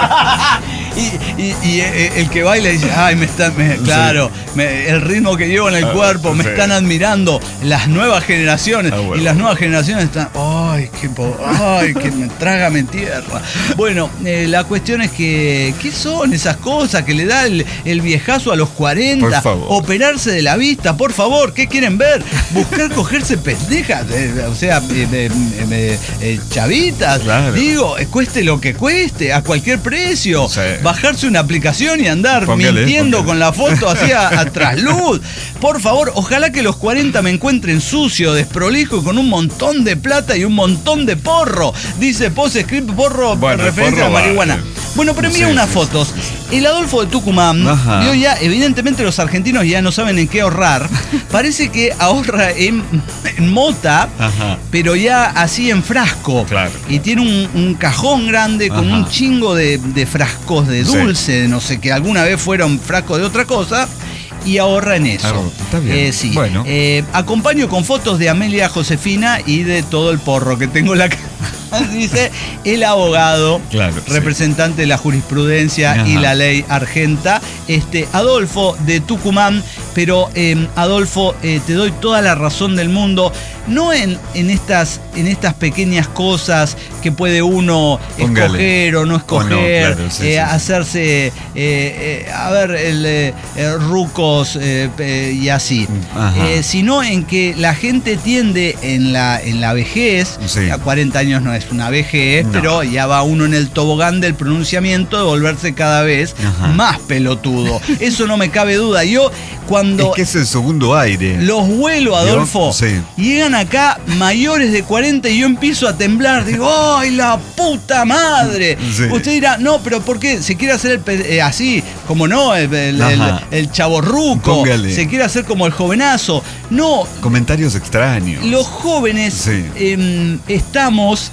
[SPEAKER 1] y, y- y, eh, el que baila dice, ay, me está, me- claro, me- el ritmo que llevo en el
[SPEAKER 2] Ah,
[SPEAKER 1] cuerpo, me
[SPEAKER 2] sí.
[SPEAKER 1] están admirando las nuevas generaciones.
[SPEAKER 2] Ah, bueno.
[SPEAKER 1] Y las nuevas generaciones están, ay, qué po- ay, que me trágame en tierra. Bueno, eh, la cuestión es que, ¿qué son esas cosas que le da el, el viejazo a los cuarenta?
[SPEAKER 2] Por favor.
[SPEAKER 1] Operarse de la vista, por favor, ¿qué quieren ver? Buscar cogerse pendejas, eh, o sea, eh, eh, eh, eh, chavitas,
[SPEAKER 2] Claro.
[SPEAKER 1] digo, eh, cueste lo que cueste, a cualquier precio,
[SPEAKER 2] Sí.
[SPEAKER 1] bajarse una aplicación y andar
[SPEAKER 2] Póngale,
[SPEAKER 1] mintiendo
[SPEAKER 2] póngale.
[SPEAKER 1] con la foto así a, a trasluz. Por favor, ojalá que los cuarenta me encuentren sucio, desprolijo y con un montón de plata y un montón de porro. Dice Pose Script porro,
[SPEAKER 2] Bueno, el
[SPEAKER 1] referencia a
[SPEAKER 2] porro
[SPEAKER 1] la marihuana.
[SPEAKER 2] vale.
[SPEAKER 1] Bueno, pero mira
[SPEAKER 2] Sí,
[SPEAKER 1] unas
[SPEAKER 2] sí,
[SPEAKER 1] fotos. El Adolfo de Tucumán,
[SPEAKER 2] Ajá.
[SPEAKER 1] vio ya, evidentemente los argentinos ya no saben en qué ahorrar. Parece que ahorra en, en mota,
[SPEAKER 2] Ajá.
[SPEAKER 1] pero ya así en frasco.
[SPEAKER 2] Claro.
[SPEAKER 1] Y tiene un, un cajón grande con
[SPEAKER 2] Ajá.
[SPEAKER 1] un chingo de, de frascos de
[SPEAKER 2] Sí.
[SPEAKER 1] dulce, de no sé, que alguna vez fueron frascos de otra cosa. Y ahorra en eso.
[SPEAKER 2] Ah, está bien.
[SPEAKER 1] Eh, sí.
[SPEAKER 2] Bueno.
[SPEAKER 1] Eh, acompaño con fotos de Amelia Josefina y de todo el porro que tengo en la casa. Dice el abogado,
[SPEAKER 2] Claro, sí.
[SPEAKER 1] representante de la jurisprudencia
[SPEAKER 2] Ajá.
[SPEAKER 1] y la ley argenta, este Adolfo de Tucumán. Pero eh, Adolfo, eh, te doy toda la razón del mundo, no en, en, estas, en estas pequeñas cosas que puede uno
[SPEAKER 2] Póngale.
[SPEAKER 1] escoger o no escoger,
[SPEAKER 2] O no, claro, sí,
[SPEAKER 1] eh,
[SPEAKER 2] sí, sí.
[SPEAKER 1] hacerse, eh, eh, a ver, el, eh, eh, rucos eh, eh, y así,
[SPEAKER 2] Ajá.
[SPEAKER 1] Eh, sino en que la gente tiende en la, en la vejez,
[SPEAKER 2] Sí.
[SPEAKER 1] a cuarenta años no es una vejez,
[SPEAKER 2] No.
[SPEAKER 1] pero ya va uno en el tobogán del pronunciamiento de volverse cada vez
[SPEAKER 2] Ajá.
[SPEAKER 1] más pelotudo. Eso no me cabe duda. Yo cuando
[SPEAKER 2] Es que es el segundo aire.
[SPEAKER 1] los vuelo, Adolfo,
[SPEAKER 2] Sí.
[SPEAKER 1] llegan acá mayores de cuarenta y yo empiezo a temblar. Digo, ¡ay, la puta madre!
[SPEAKER 2] Sí.
[SPEAKER 1] Usted dirá, no, pero ¿por qué? ¿Se quiere hacer el pe- eh, así? Como no, el, el, el,
[SPEAKER 2] Ajá.
[SPEAKER 1] el chavorruco.
[SPEAKER 2] Póngale.
[SPEAKER 1] Se quiere hacer como el jovenazo. No,
[SPEAKER 2] Comentarios extraños.
[SPEAKER 1] los jóvenes
[SPEAKER 2] Sí.
[SPEAKER 1] em, estamos.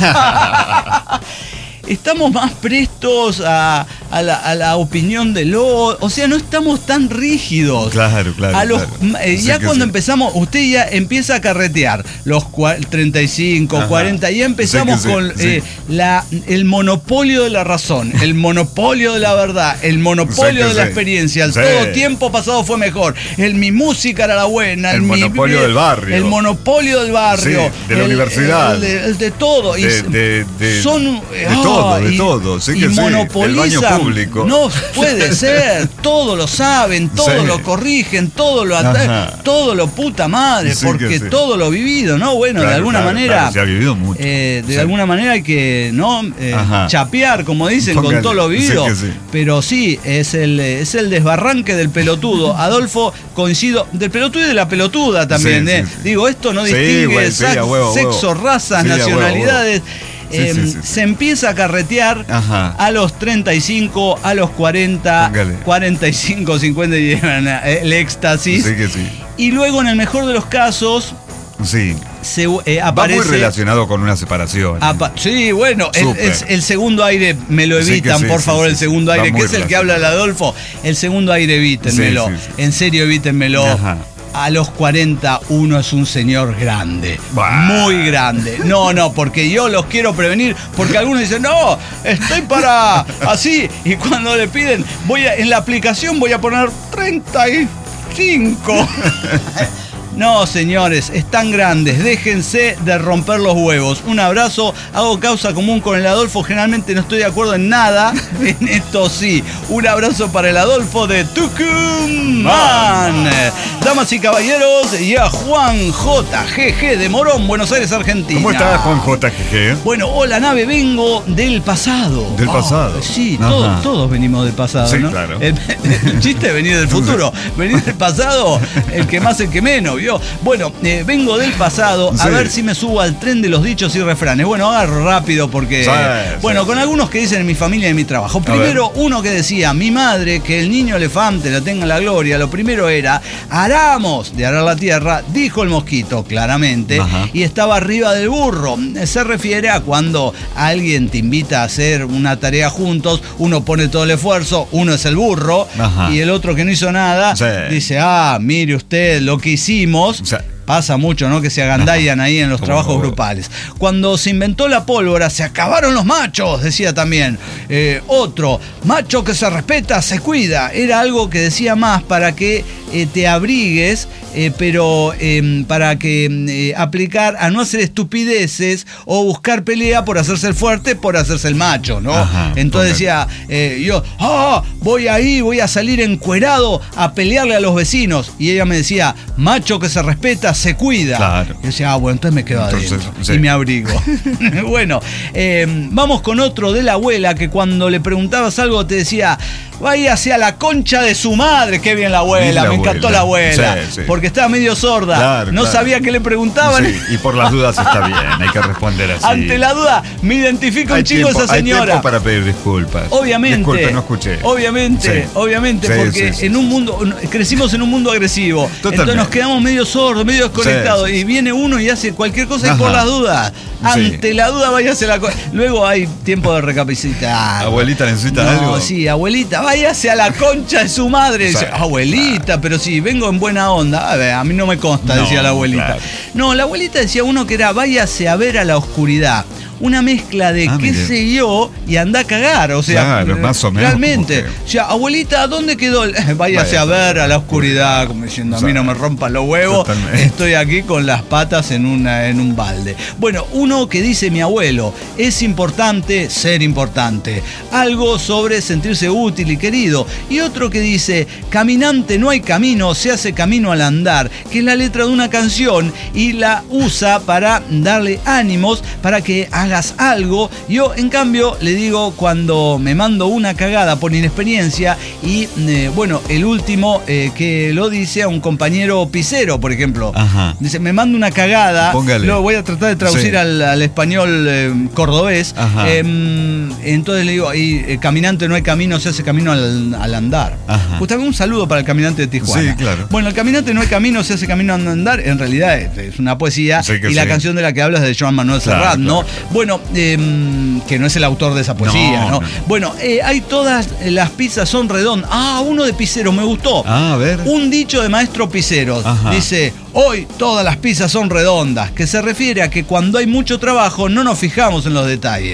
[SPEAKER 1] Estamos más prestos a, a, la, a la opinión de lo. O sea, no estamos tan rígidos.
[SPEAKER 2] Claro, claro,
[SPEAKER 1] A los,
[SPEAKER 2] claro.
[SPEAKER 1] eh,
[SPEAKER 2] Sí
[SPEAKER 1] ya
[SPEAKER 2] que
[SPEAKER 1] cuando
[SPEAKER 2] sí.
[SPEAKER 1] empezamos, usted ya empieza a carretear los cua- treinta y cinco,
[SPEAKER 2] Ajá.
[SPEAKER 1] cuarenta, ya empezamos
[SPEAKER 2] Sí que sí,
[SPEAKER 1] con
[SPEAKER 2] sí.
[SPEAKER 1] eh, la, el monopolio de la razón, el monopolio de la verdad, el monopolio
[SPEAKER 2] Sí que
[SPEAKER 1] de la
[SPEAKER 2] sí.
[SPEAKER 1] experiencia. El
[SPEAKER 2] Sí.
[SPEAKER 1] todo tiempo pasado fue mejor. El mi música era la buena.
[SPEAKER 2] El
[SPEAKER 1] mi-
[SPEAKER 2] monopolio del barrio.
[SPEAKER 1] El monopolio del barrio.
[SPEAKER 2] Sí, de la
[SPEAKER 1] el-
[SPEAKER 2] universidad.
[SPEAKER 1] El, de, el de todo. Y
[SPEAKER 2] De-
[SPEAKER 1] s-
[SPEAKER 2] de- de-
[SPEAKER 1] son,
[SPEAKER 2] de todo, de
[SPEAKER 1] y-
[SPEAKER 2] todo, sí
[SPEAKER 1] y
[SPEAKER 2] que sí. El baño
[SPEAKER 1] monopolizan
[SPEAKER 2] público.
[SPEAKER 1] No puede ser. Todo lo saben, todo
[SPEAKER 2] Sí.
[SPEAKER 1] lo corrigen, todo lo
[SPEAKER 2] Ajá.
[SPEAKER 1] todo lo puta madre,
[SPEAKER 2] Sí
[SPEAKER 1] porque
[SPEAKER 2] que sí.
[SPEAKER 1] todo lo vivido, ¿no? Bueno,
[SPEAKER 2] Claro,
[SPEAKER 1] de alguna
[SPEAKER 2] claro,
[SPEAKER 1] manera.
[SPEAKER 2] claro, se ha vivido mucho.
[SPEAKER 1] eh, de
[SPEAKER 2] Sí.
[SPEAKER 1] alguna manera hay que, ¿no? Eh,
[SPEAKER 2] Ajá.
[SPEAKER 1] chapear, como dicen,
[SPEAKER 2] Póngale.
[SPEAKER 1] con todo lo vivido.
[SPEAKER 2] Sí que sí.
[SPEAKER 1] Pero sí, es el, es el desbarranque del pelotudo. Adolfo, coincido, del pelotudo y de la pelotuda también,
[SPEAKER 2] Sí,
[SPEAKER 1] ¿eh?
[SPEAKER 2] sí, sí.
[SPEAKER 1] Digo, esto no
[SPEAKER 2] Sí,
[SPEAKER 1] distingue
[SPEAKER 2] güey, sí,
[SPEAKER 1] sac-
[SPEAKER 2] a huevo, a
[SPEAKER 1] sexo,
[SPEAKER 2] huevo.
[SPEAKER 1] razas,
[SPEAKER 2] Sí, a huevo, a huevo.
[SPEAKER 1] nacionalidades.
[SPEAKER 2] Sí,
[SPEAKER 1] Eh,
[SPEAKER 2] sí, sí, sí.
[SPEAKER 1] Se empieza a carretear
[SPEAKER 2] Ajá.
[SPEAKER 1] a los treinta y cinco, a los cuarenta,
[SPEAKER 2] Póngale.
[SPEAKER 1] cuarenta y cinco, cincuenta y llevan eh, el éxtasis.
[SPEAKER 2] Sí que sí.
[SPEAKER 1] Y luego, en el mejor de los casos,
[SPEAKER 2] Sí.
[SPEAKER 1] se eh,
[SPEAKER 2] Va
[SPEAKER 1] aparece.
[SPEAKER 2] muy relacionado con una separación. ¿eh?
[SPEAKER 1] Apa- sí, bueno, el,
[SPEAKER 2] Súper.
[SPEAKER 1] es- el segundo aire me lo
[SPEAKER 2] Sí que
[SPEAKER 1] evitan,
[SPEAKER 2] sí,
[SPEAKER 1] por
[SPEAKER 2] sí,
[SPEAKER 1] favor,
[SPEAKER 2] sí,
[SPEAKER 1] el
[SPEAKER 2] sí.
[SPEAKER 1] segundo
[SPEAKER 2] Va
[SPEAKER 1] aire, que
[SPEAKER 2] muy
[SPEAKER 1] es el que habla el Adolfo. El segundo aire evítenmelo.
[SPEAKER 2] Sí, sí, sí.
[SPEAKER 1] En serio, evítenmelo.
[SPEAKER 2] Ajá.
[SPEAKER 1] A los cuarenta uno es un señor grande,
[SPEAKER 2] Bah.
[SPEAKER 1] muy grande. No, no, porque yo los quiero prevenir, porque algunos dicen, no, estoy para así, y cuando le piden, voy a, en la aplicación voy a poner treinta y cinco. No, señores, están grandes, déjense de romper los huevos. Un abrazo, hago causa común con el Adolfo, generalmente no estoy de acuerdo en nada, en esto sí. Un abrazo para el Adolfo de Tucumán. Damas y caballeros, y a Juan J. G G de Morón, Buenos Aires, Argentina.
[SPEAKER 2] ¿Cómo está Juan J G G?
[SPEAKER 1] Bueno, hola nave, vengo del pasado.
[SPEAKER 2] Del
[SPEAKER 1] Ah,
[SPEAKER 2] pasado.
[SPEAKER 1] sí,
[SPEAKER 2] Ajá.
[SPEAKER 1] todos, todos venimos del pasado,
[SPEAKER 2] Sí,
[SPEAKER 1] ¿no?
[SPEAKER 2] claro.
[SPEAKER 1] El, el chiste es venir del futuro. Venir del pasado, el que más, el que menos, ¿vio? Bueno, eh, vengo del pasado a
[SPEAKER 2] Sí.
[SPEAKER 1] ver si me subo al tren de los dichos y refranes. Bueno, agarro rápido porque...
[SPEAKER 2] Sí,
[SPEAKER 1] bueno,
[SPEAKER 2] sí,
[SPEAKER 1] con
[SPEAKER 2] sí.
[SPEAKER 1] algunos que dicen en mi familia y en mi trabajo. Primero, uno que decía, mi madre, que el niño elefante la tenga en la gloria, lo primero era, aramos de arar la tierra, dijo el mosquito, claramente,
[SPEAKER 2] Ajá.
[SPEAKER 1] y estaba arriba del burro. Se refiere a cuando alguien te invita a hacer una tarea juntos, uno pone todo el esfuerzo, uno es el burro,
[SPEAKER 2] Ajá.
[SPEAKER 1] y el otro que no hizo nada
[SPEAKER 2] Sí.
[SPEAKER 1] dice, ah, mire usted lo que hicimos.
[SPEAKER 2] O sea,
[SPEAKER 1] Pasa mucho, ¿no? Que se agandallan ahí en los
[SPEAKER 2] Como-
[SPEAKER 1] trabajos grupales. Cuando se inventó la pólvora, se acabaron los machos, decía también. Eh, otro, macho que se respeta, se cuida. Era algo que decía más para que eh, te abrigues, eh, pero eh, para que eh, aplicar a no hacer estupideces o buscar pelea por hacerse el fuerte, por hacerse el macho, ¿no?
[SPEAKER 2] Ajá,
[SPEAKER 1] Entonces
[SPEAKER 2] ok.
[SPEAKER 1] decía, eh, yo, ah, voy ahí, voy a salir encuerado a pelearle a los vecinos. Y ella me decía, macho que se respeta, se cuida.
[SPEAKER 2] Claro.
[SPEAKER 1] Y yo decía, ah, bueno, entonces me quedo
[SPEAKER 2] Entonces,
[SPEAKER 1] adentro
[SPEAKER 2] sí.
[SPEAKER 1] y me abrigo. Bueno, eh, vamos con otro de la abuela que cuando le preguntabas algo te decía, vaya hacia la concha de su madre. Qué bien la abuela,
[SPEAKER 2] La
[SPEAKER 1] me encantó
[SPEAKER 2] abuela.
[SPEAKER 1] la abuela.
[SPEAKER 2] Sí, sí.
[SPEAKER 1] Porque estaba medio sorda,
[SPEAKER 2] Claro,
[SPEAKER 1] no
[SPEAKER 2] claro.
[SPEAKER 1] sabía qué le preguntaban.
[SPEAKER 2] sí, y por las dudas está bien, hay que responder así.
[SPEAKER 1] Ante la duda, me identifica un
[SPEAKER 2] Hay
[SPEAKER 1] chico
[SPEAKER 2] tiempo-
[SPEAKER 1] esa
[SPEAKER 2] hay
[SPEAKER 1] señora.
[SPEAKER 2] tiempo para pedir disculpas.
[SPEAKER 1] Obviamente.
[SPEAKER 2] Disculpe, no escuché.
[SPEAKER 1] Obviamente,
[SPEAKER 2] Sí.
[SPEAKER 1] obviamente,
[SPEAKER 2] Sí,
[SPEAKER 1] porque
[SPEAKER 2] sí, sí,
[SPEAKER 1] en
[SPEAKER 2] sí.
[SPEAKER 1] un mundo, crecimos en un mundo agresivo.
[SPEAKER 2] Totalmente.
[SPEAKER 1] Entonces nos quedamos medio sordos, medio desconectados.
[SPEAKER 2] Sí, sí,
[SPEAKER 1] Y viene uno y hace cualquier cosa y
[SPEAKER 2] Ajá.
[SPEAKER 1] por las dudas. Ante
[SPEAKER 2] Sí.
[SPEAKER 1] la duda, váyase a la co- Luego hay tiempo de recapacitar.
[SPEAKER 2] Abuelita, ¿necesita
[SPEAKER 1] no,
[SPEAKER 2] algo?
[SPEAKER 1] sí, abuelita, váyase a la concha de su madre.
[SPEAKER 2] Sí,
[SPEAKER 1] Dice, abuelita, pero si vengo en buena onda. A ver, a mí no me consta,
[SPEAKER 2] No,
[SPEAKER 1] decía la abuelita.
[SPEAKER 2] claro.
[SPEAKER 1] No, la abuelita decía uno que era váyase a ver a la oscuridad. Una mezcla de
[SPEAKER 2] Ah,
[SPEAKER 1] qué
[SPEAKER 2] mire.
[SPEAKER 1] sé yo y anda a cagar. O sea,
[SPEAKER 2] Claro, más o menos
[SPEAKER 1] realmente.
[SPEAKER 2] como que-
[SPEAKER 1] O sea, abuelita, ¿dónde quedó el.? Váyase a ver a la oscuridad, como diciendo, a mí no me rompan los huevos.
[SPEAKER 2] Totalmente.
[SPEAKER 1] Estoy aquí con las patas en, una, en un balde. Bueno, uno que dice mi abuelo, es importante ser importante. Algo sobre sentirse útil y querido. Y otro que dice, caminante no hay camino, se hace camino al andar. Que es la letra de una canción y la usa para darle ánimos, para que hagas algo. Yo, en cambio, le digo cuando me mando una cagada por inexperiencia y, eh, bueno, el último eh, que lo dice a un compañero pisero, por ejemplo.
[SPEAKER 2] Ajá.
[SPEAKER 1] Dice, me mando una cagada.
[SPEAKER 2] Póngale.
[SPEAKER 1] Lo voy a tratar de traducir
[SPEAKER 2] Sí.
[SPEAKER 1] al, al español eh, cordobés.
[SPEAKER 2] Ajá.
[SPEAKER 1] Eh, entonces le digo, y, eh, caminante no hay camino, se hace camino al, al andar.
[SPEAKER 2] Ajá.
[SPEAKER 1] Justamente un saludo para el caminante de Tijuana.
[SPEAKER 2] Sí, claro.
[SPEAKER 1] Bueno, el caminante no hay camino, se hace camino al andar. En realidad es, es una poesía.
[SPEAKER 2] Sí que
[SPEAKER 1] y la
[SPEAKER 2] sí.
[SPEAKER 1] canción de la que hablas es de Joan Manuel
[SPEAKER 2] Claro,
[SPEAKER 1] Serrat, ¿no?
[SPEAKER 2] claro, claro.
[SPEAKER 1] Bueno, eh, que no es el autor de esa poesía, ¿no?
[SPEAKER 2] No, no.
[SPEAKER 1] Bueno, eh, hay todas, eh, las pizzas son redondas. Ah, uno de Pizero, me gustó.
[SPEAKER 2] Ah, a ver.
[SPEAKER 1] Un dicho de maestro Piceros.
[SPEAKER 2] Ajá.
[SPEAKER 1] Dice, hoy todas las pizzas son redondas, que se refiere a que cuando hay mucho trabajo no nos fijamos en los detalles.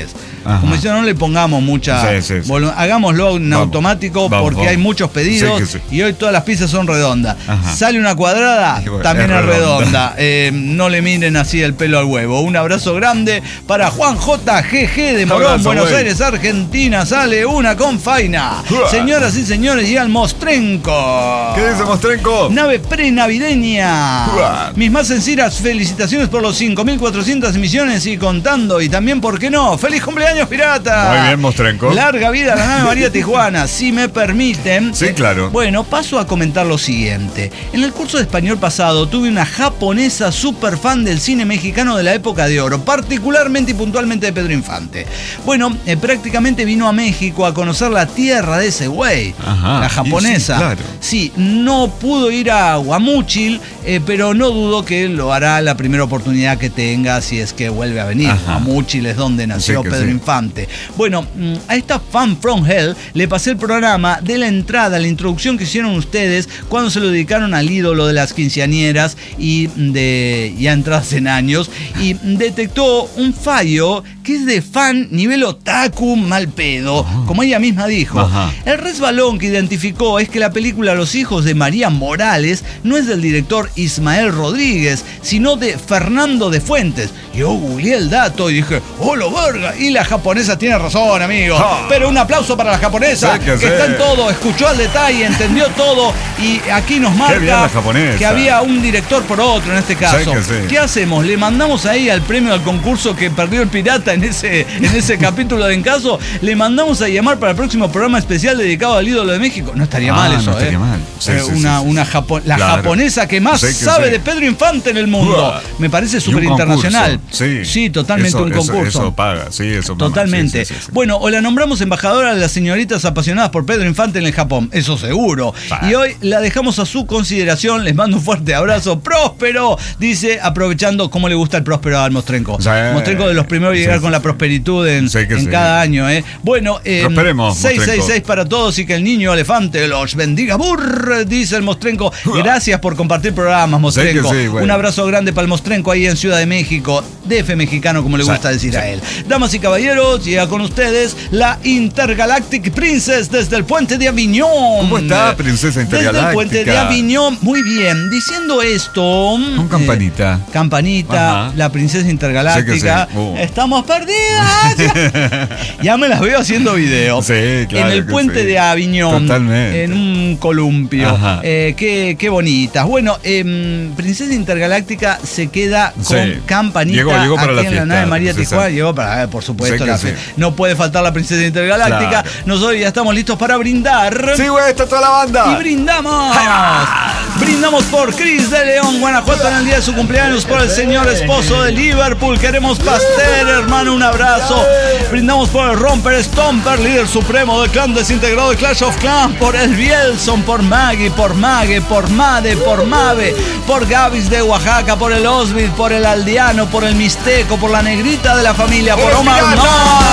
[SPEAKER 1] Ajá. Como diciendo, no le pongamos mucha... Sí, sí, sí. Volu- hagámoslo en vamos, automático vamos, porque vamos. hay muchos pedidos sí, sí. y hoy todas las pizzas son redondas. Ajá. Sale una cuadrada, bueno, también es, es redonda. redonda. Eh, no le miren así el pelo al huevo. Un abrazo grande para Juan J G G de Morón, abrazo, Buenos wey. Aires, Argentina. Sale una con faina. Uah. Señoras y señores, llega el Mostrenco.
[SPEAKER 2] ¿Qué dice Mostrenco?
[SPEAKER 1] Nave prenavideña. Uah. Mis más sinceras felicitaciones por los cinco mil cuatrocientas emisiones y contando. Y también, ¿por qué no? ¡Feliz cumpleaños, pirata!
[SPEAKER 2] Muy bien, Mostrenco.
[SPEAKER 1] Larga vida a la nave María Tijuana. Si me permiten.
[SPEAKER 2] Sí, claro.
[SPEAKER 1] Bueno, paso a comentar lo siguiente. En el curso de español pasado tuve una japonesa súper fan del cine mexicano de la época de oro, particularmente y puntualmente de Pedro Infante. Bueno, eh, prácticamente vino a México a conocer la tierra de ese güey, la japonesa. Sí, claro. Sí, no pudo ir a Guamúchil, eh, pero no dudo que lo hará la primera oportunidad que tenga si es que vuelve a venir. Ajá. Guamúchil es donde nació sí, Pedro sí. Infante. Bueno, a esta fan from hell le pasé el programa de la entrada, la introducción que hicieron ustedes cuando se lo dedicaron al ídolo de las quinceañeras y de ya entradas en años, y detectó un fallo que es de fan nivel otaku mal pedo, uh-huh. como ella misma dijo. Uh-huh. El resbalón que identificó es que la película Los hijos de María Morales no es del director Ismael Rodríguez, sino de Fernando de Fuentes. Yo googleé el dato y dije, ¡oh, lo verga! Y la japonesa tiene razón, amigo. Oh. Pero un aplauso para la japonesa, que, que está en todo, escuchó al detalle, entendió todo, y aquí nos marca que había un director por otro en este caso. Que sí. ¿Qué hacemos? ¿Le mandamos ahí al premio al concurso que perdió el pirata en ese, en ese capítulo de Encaso? ¿Le mandamos a llamar para el próximo programa especial dedicado al ídolo de México? No estaría ah, mal eso, no estaría ¿eh? mal. Sí, eh, sí, una, sí, una Japo- la claro. japonesa que más sí, que sabe sí. de Pedro Infante en el mundo. Uh, Me parece súper internacional.
[SPEAKER 2] Sí,
[SPEAKER 1] sí, totalmente
[SPEAKER 2] eso,
[SPEAKER 1] un concurso.
[SPEAKER 2] Eso, eso paga, sí, eso
[SPEAKER 1] totalmente. Sí, sí, sí, sí. Bueno, o la nombramos embajadora de las señoritas apasionadas por Pedro Infante en el Japón, eso seguro. Ah. Y hoy la dejamos a su consideración. Les mando un fuerte abrazo. Próspero, dice, aprovechando cómo le gusta el próspero al Mostrenco. Sí. Mostrenco de los primeros a llegar sí, con la prosperitud en, sí, en sí. cada año. ¿eh? Bueno, eh, seis seis seis para todos y que el niño elefante los bendiga. Burr, dice el Mostrenco. Gracias por compartir programas, Mostrenco. Sí, sí, bueno. Un abrazo grande para el Mostrenco ahí en Ciudad de México, D F mexicano, como le gusta sí, decir sí. a él. Damas y caballeros, llega con ustedes la Intergalactic Princess desde el puente de Aviñón.
[SPEAKER 2] ¿Cómo está, princesa Intergaláctica?
[SPEAKER 1] Desde el puente de Aviñón, muy bien. Diciendo esto...
[SPEAKER 2] Con campanita.
[SPEAKER 1] Eh, campanita, ajá. La princesa Intergaláctica. Sí sí. Uh. Estamos perdidas. Ya me las veo haciendo video.
[SPEAKER 2] Sí, claro.
[SPEAKER 1] En el puente sí. de Aviñón. Totalmente. En un columpio. Eh, qué, qué bonitas. Bueno, eh, princesa Intergaláctica se queda con sí. campanita.
[SPEAKER 2] Llegó, llegó para
[SPEAKER 1] aquí
[SPEAKER 2] la
[SPEAKER 1] en
[SPEAKER 2] fiesta,
[SPEAKER 1] la nave María Tijuana. Llegó para, eh, por supuesto, la sí. No puede faltar la princesa Intergaláctica. Claro. Nosotros ya estamos listos para brindar.
[SPEAKER 2] Sí, güey, está toda la banda.
[SPEAKER 1] Y brindamos. Brindamos por Cris de León, Guanajuato, en el día de su cumpleaños, por el señor esposo de Liverpool. Queremos pastel, hermano, un abrazo. Brindamos por el Romper Stomper, líder supremo del clan desintegrado de Clash of Clans, por el Bielson, por Maggie, por Mague, por Made, por Mave, por Gavis de Oaxaca, por el Osvid, por el Aldeano, por el Mixteco, por la negrita de la familia, por Omar Noy.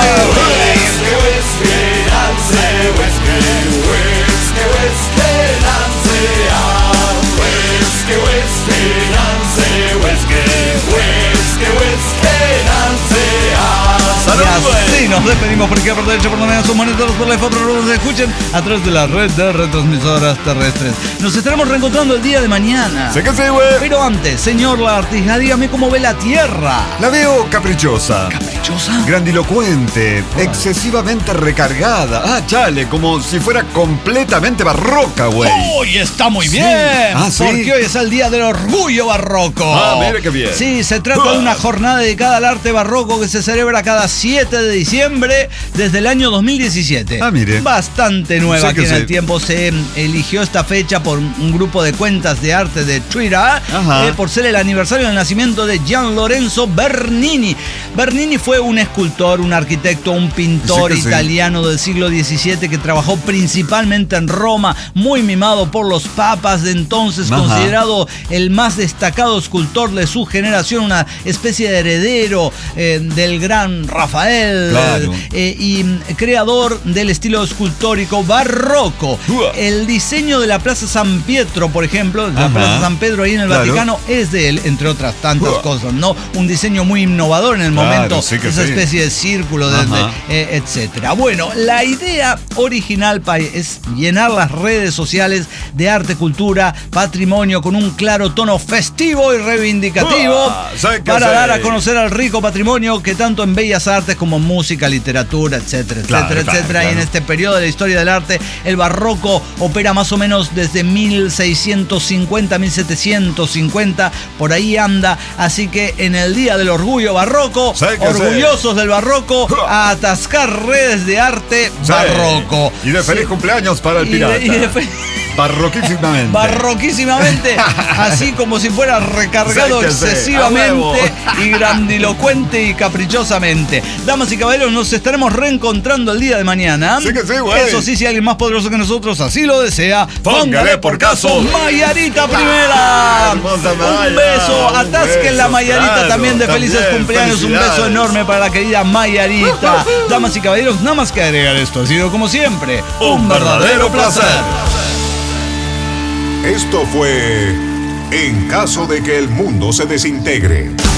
[SPEAKER 1] Y así nos despedimos por aquí por derecho, por donde sus monitores, por la foto, nos escuchen a través de la red de retransmisoras terrestres. Nos estaremos reencontrando el día de mañana.
[SPEAKER 2] Sé que sí, güey.
[SPEAKER 1] Pero antes, señor Lagartija, dígame cómo ve la Tierra.
[SPEAKER 2] La veo caprichosa.
[SPEAKER 1] ¿Caprichosa?
[SPEAKER 2] Grandilocuente, oh. excesivamente recargada. Ah, chale, como si fuera completamente barroca, güey.
[SPEAKER 1] ¡Uy, está muy sí. bien!
[SPEAKER 2] Ah, ¿sí?
[SPEAKER 1] Porque hoy es el día del orgullo barroco.
[SPEAKER 2] Ah, mire qué bien.
[SPEAKER 1] Sí, se trata de una jornada dedicada al arte barroco que se celebra cada siete de diciembre desde el año dos mil diecisiete.
[SPEAKER 2] Ah, mire.
[SPEAKER 1] Bastante nueva
[SPEAKER 2] sí
[SPEAKER 1] que en
[SPEAKER 2] sí.
[SPEAKER 1] el tiempo. Se eligió esta fecha por un grupo de cuentas de arte de Twitter, eh, por ser el aniversario del nacimiento de Gian Lorenzo Bernini. Bernini fue un escultor, un arquitecto, un pintor sí italiano sí. del siglo diecisiete que trabajó principalmente en Roma, muy mimado por los papas de entonces, ajá. considerado el más destacado escultor de su generación, una especie de heredero eh, del gran Rafael, claro. eh, y creador del estilo escultórico barroco. Uh. El diseño de la Plaza San Pietro, por ejemplo, la Plaza San Pedro ahí en el claro. Vaticano, es de él, entre otras tantas uh. cosas, ¿no? Un diseño muy innovador en el momento. claro, momento,
[SPEAKER 2] sí que
[SPEAKER 1] esa
[SPEAKER 2] sí.
[SPEAKER 1] especie de círculo, de, de, eh, etcétera. Bueno, la idea original es llenar las redes sociales de arte, cultura, patrimonio con un claro tono festivo y reivindicativo
[SPEAKER 2] uh,
[SPEAKER 1] para
[SPEAKER 2] sé.
[SPEAKER 1] dar a conocer al rico patrimonio que tanto en bellas artes como en música, literatura, etcétera,
[SPEAKER 2] claro,
[SPEAKER 1] etcétera,
[SPEAKER 2] claro,
[SPEAKER 1] etcétera.
[SPEAKER 2] claro.
[SPEAKER 1] Y en este periodo de la historia del arte, el barroco opera más o menos desde mil seiscientos cincuenta, mil setecientos cincuenta, por ahí anda. Así que en el Día del Orgullo Barroco, orgullosos sé. del barroco, a atascar redes de arte sí. barroco.
[SPEAKER 2] Y de feliz sí. cumpleaños para el pirata.
[SPEAKER 1] Y de, y de fe...
[SPEAKER 2] Barroquísimamente.
[SPEAKER 1] Barroquísimamente, así como si fuera recargado sí excesivamente y grandilocuente y caprichosamente. Damas y caballeros, nos estaremos reencontrando el día de mañana.
[SPEAKER 2] Sí que sí, güey.
[SPEAKER 1] Eso sí, si alguien más poderoso que nosotros así lo desea,
[SPEAKER 2] póngale por caso
[SPEAKER 1] Mayarita Primera.
[SPEAKER 2] Ah, Maya,
[SPEAKER 1] un beso, atasquen la Mayarita claro, también de felices también, cumpleaños. Un beso enorme para la querida Mayarita. Damas y caballeros, nada más que agregar esto. Ha sido como siempre un, un verdadero placer.
[SPEAKER 3] Esto fue En caso de que el mundo se desintegre.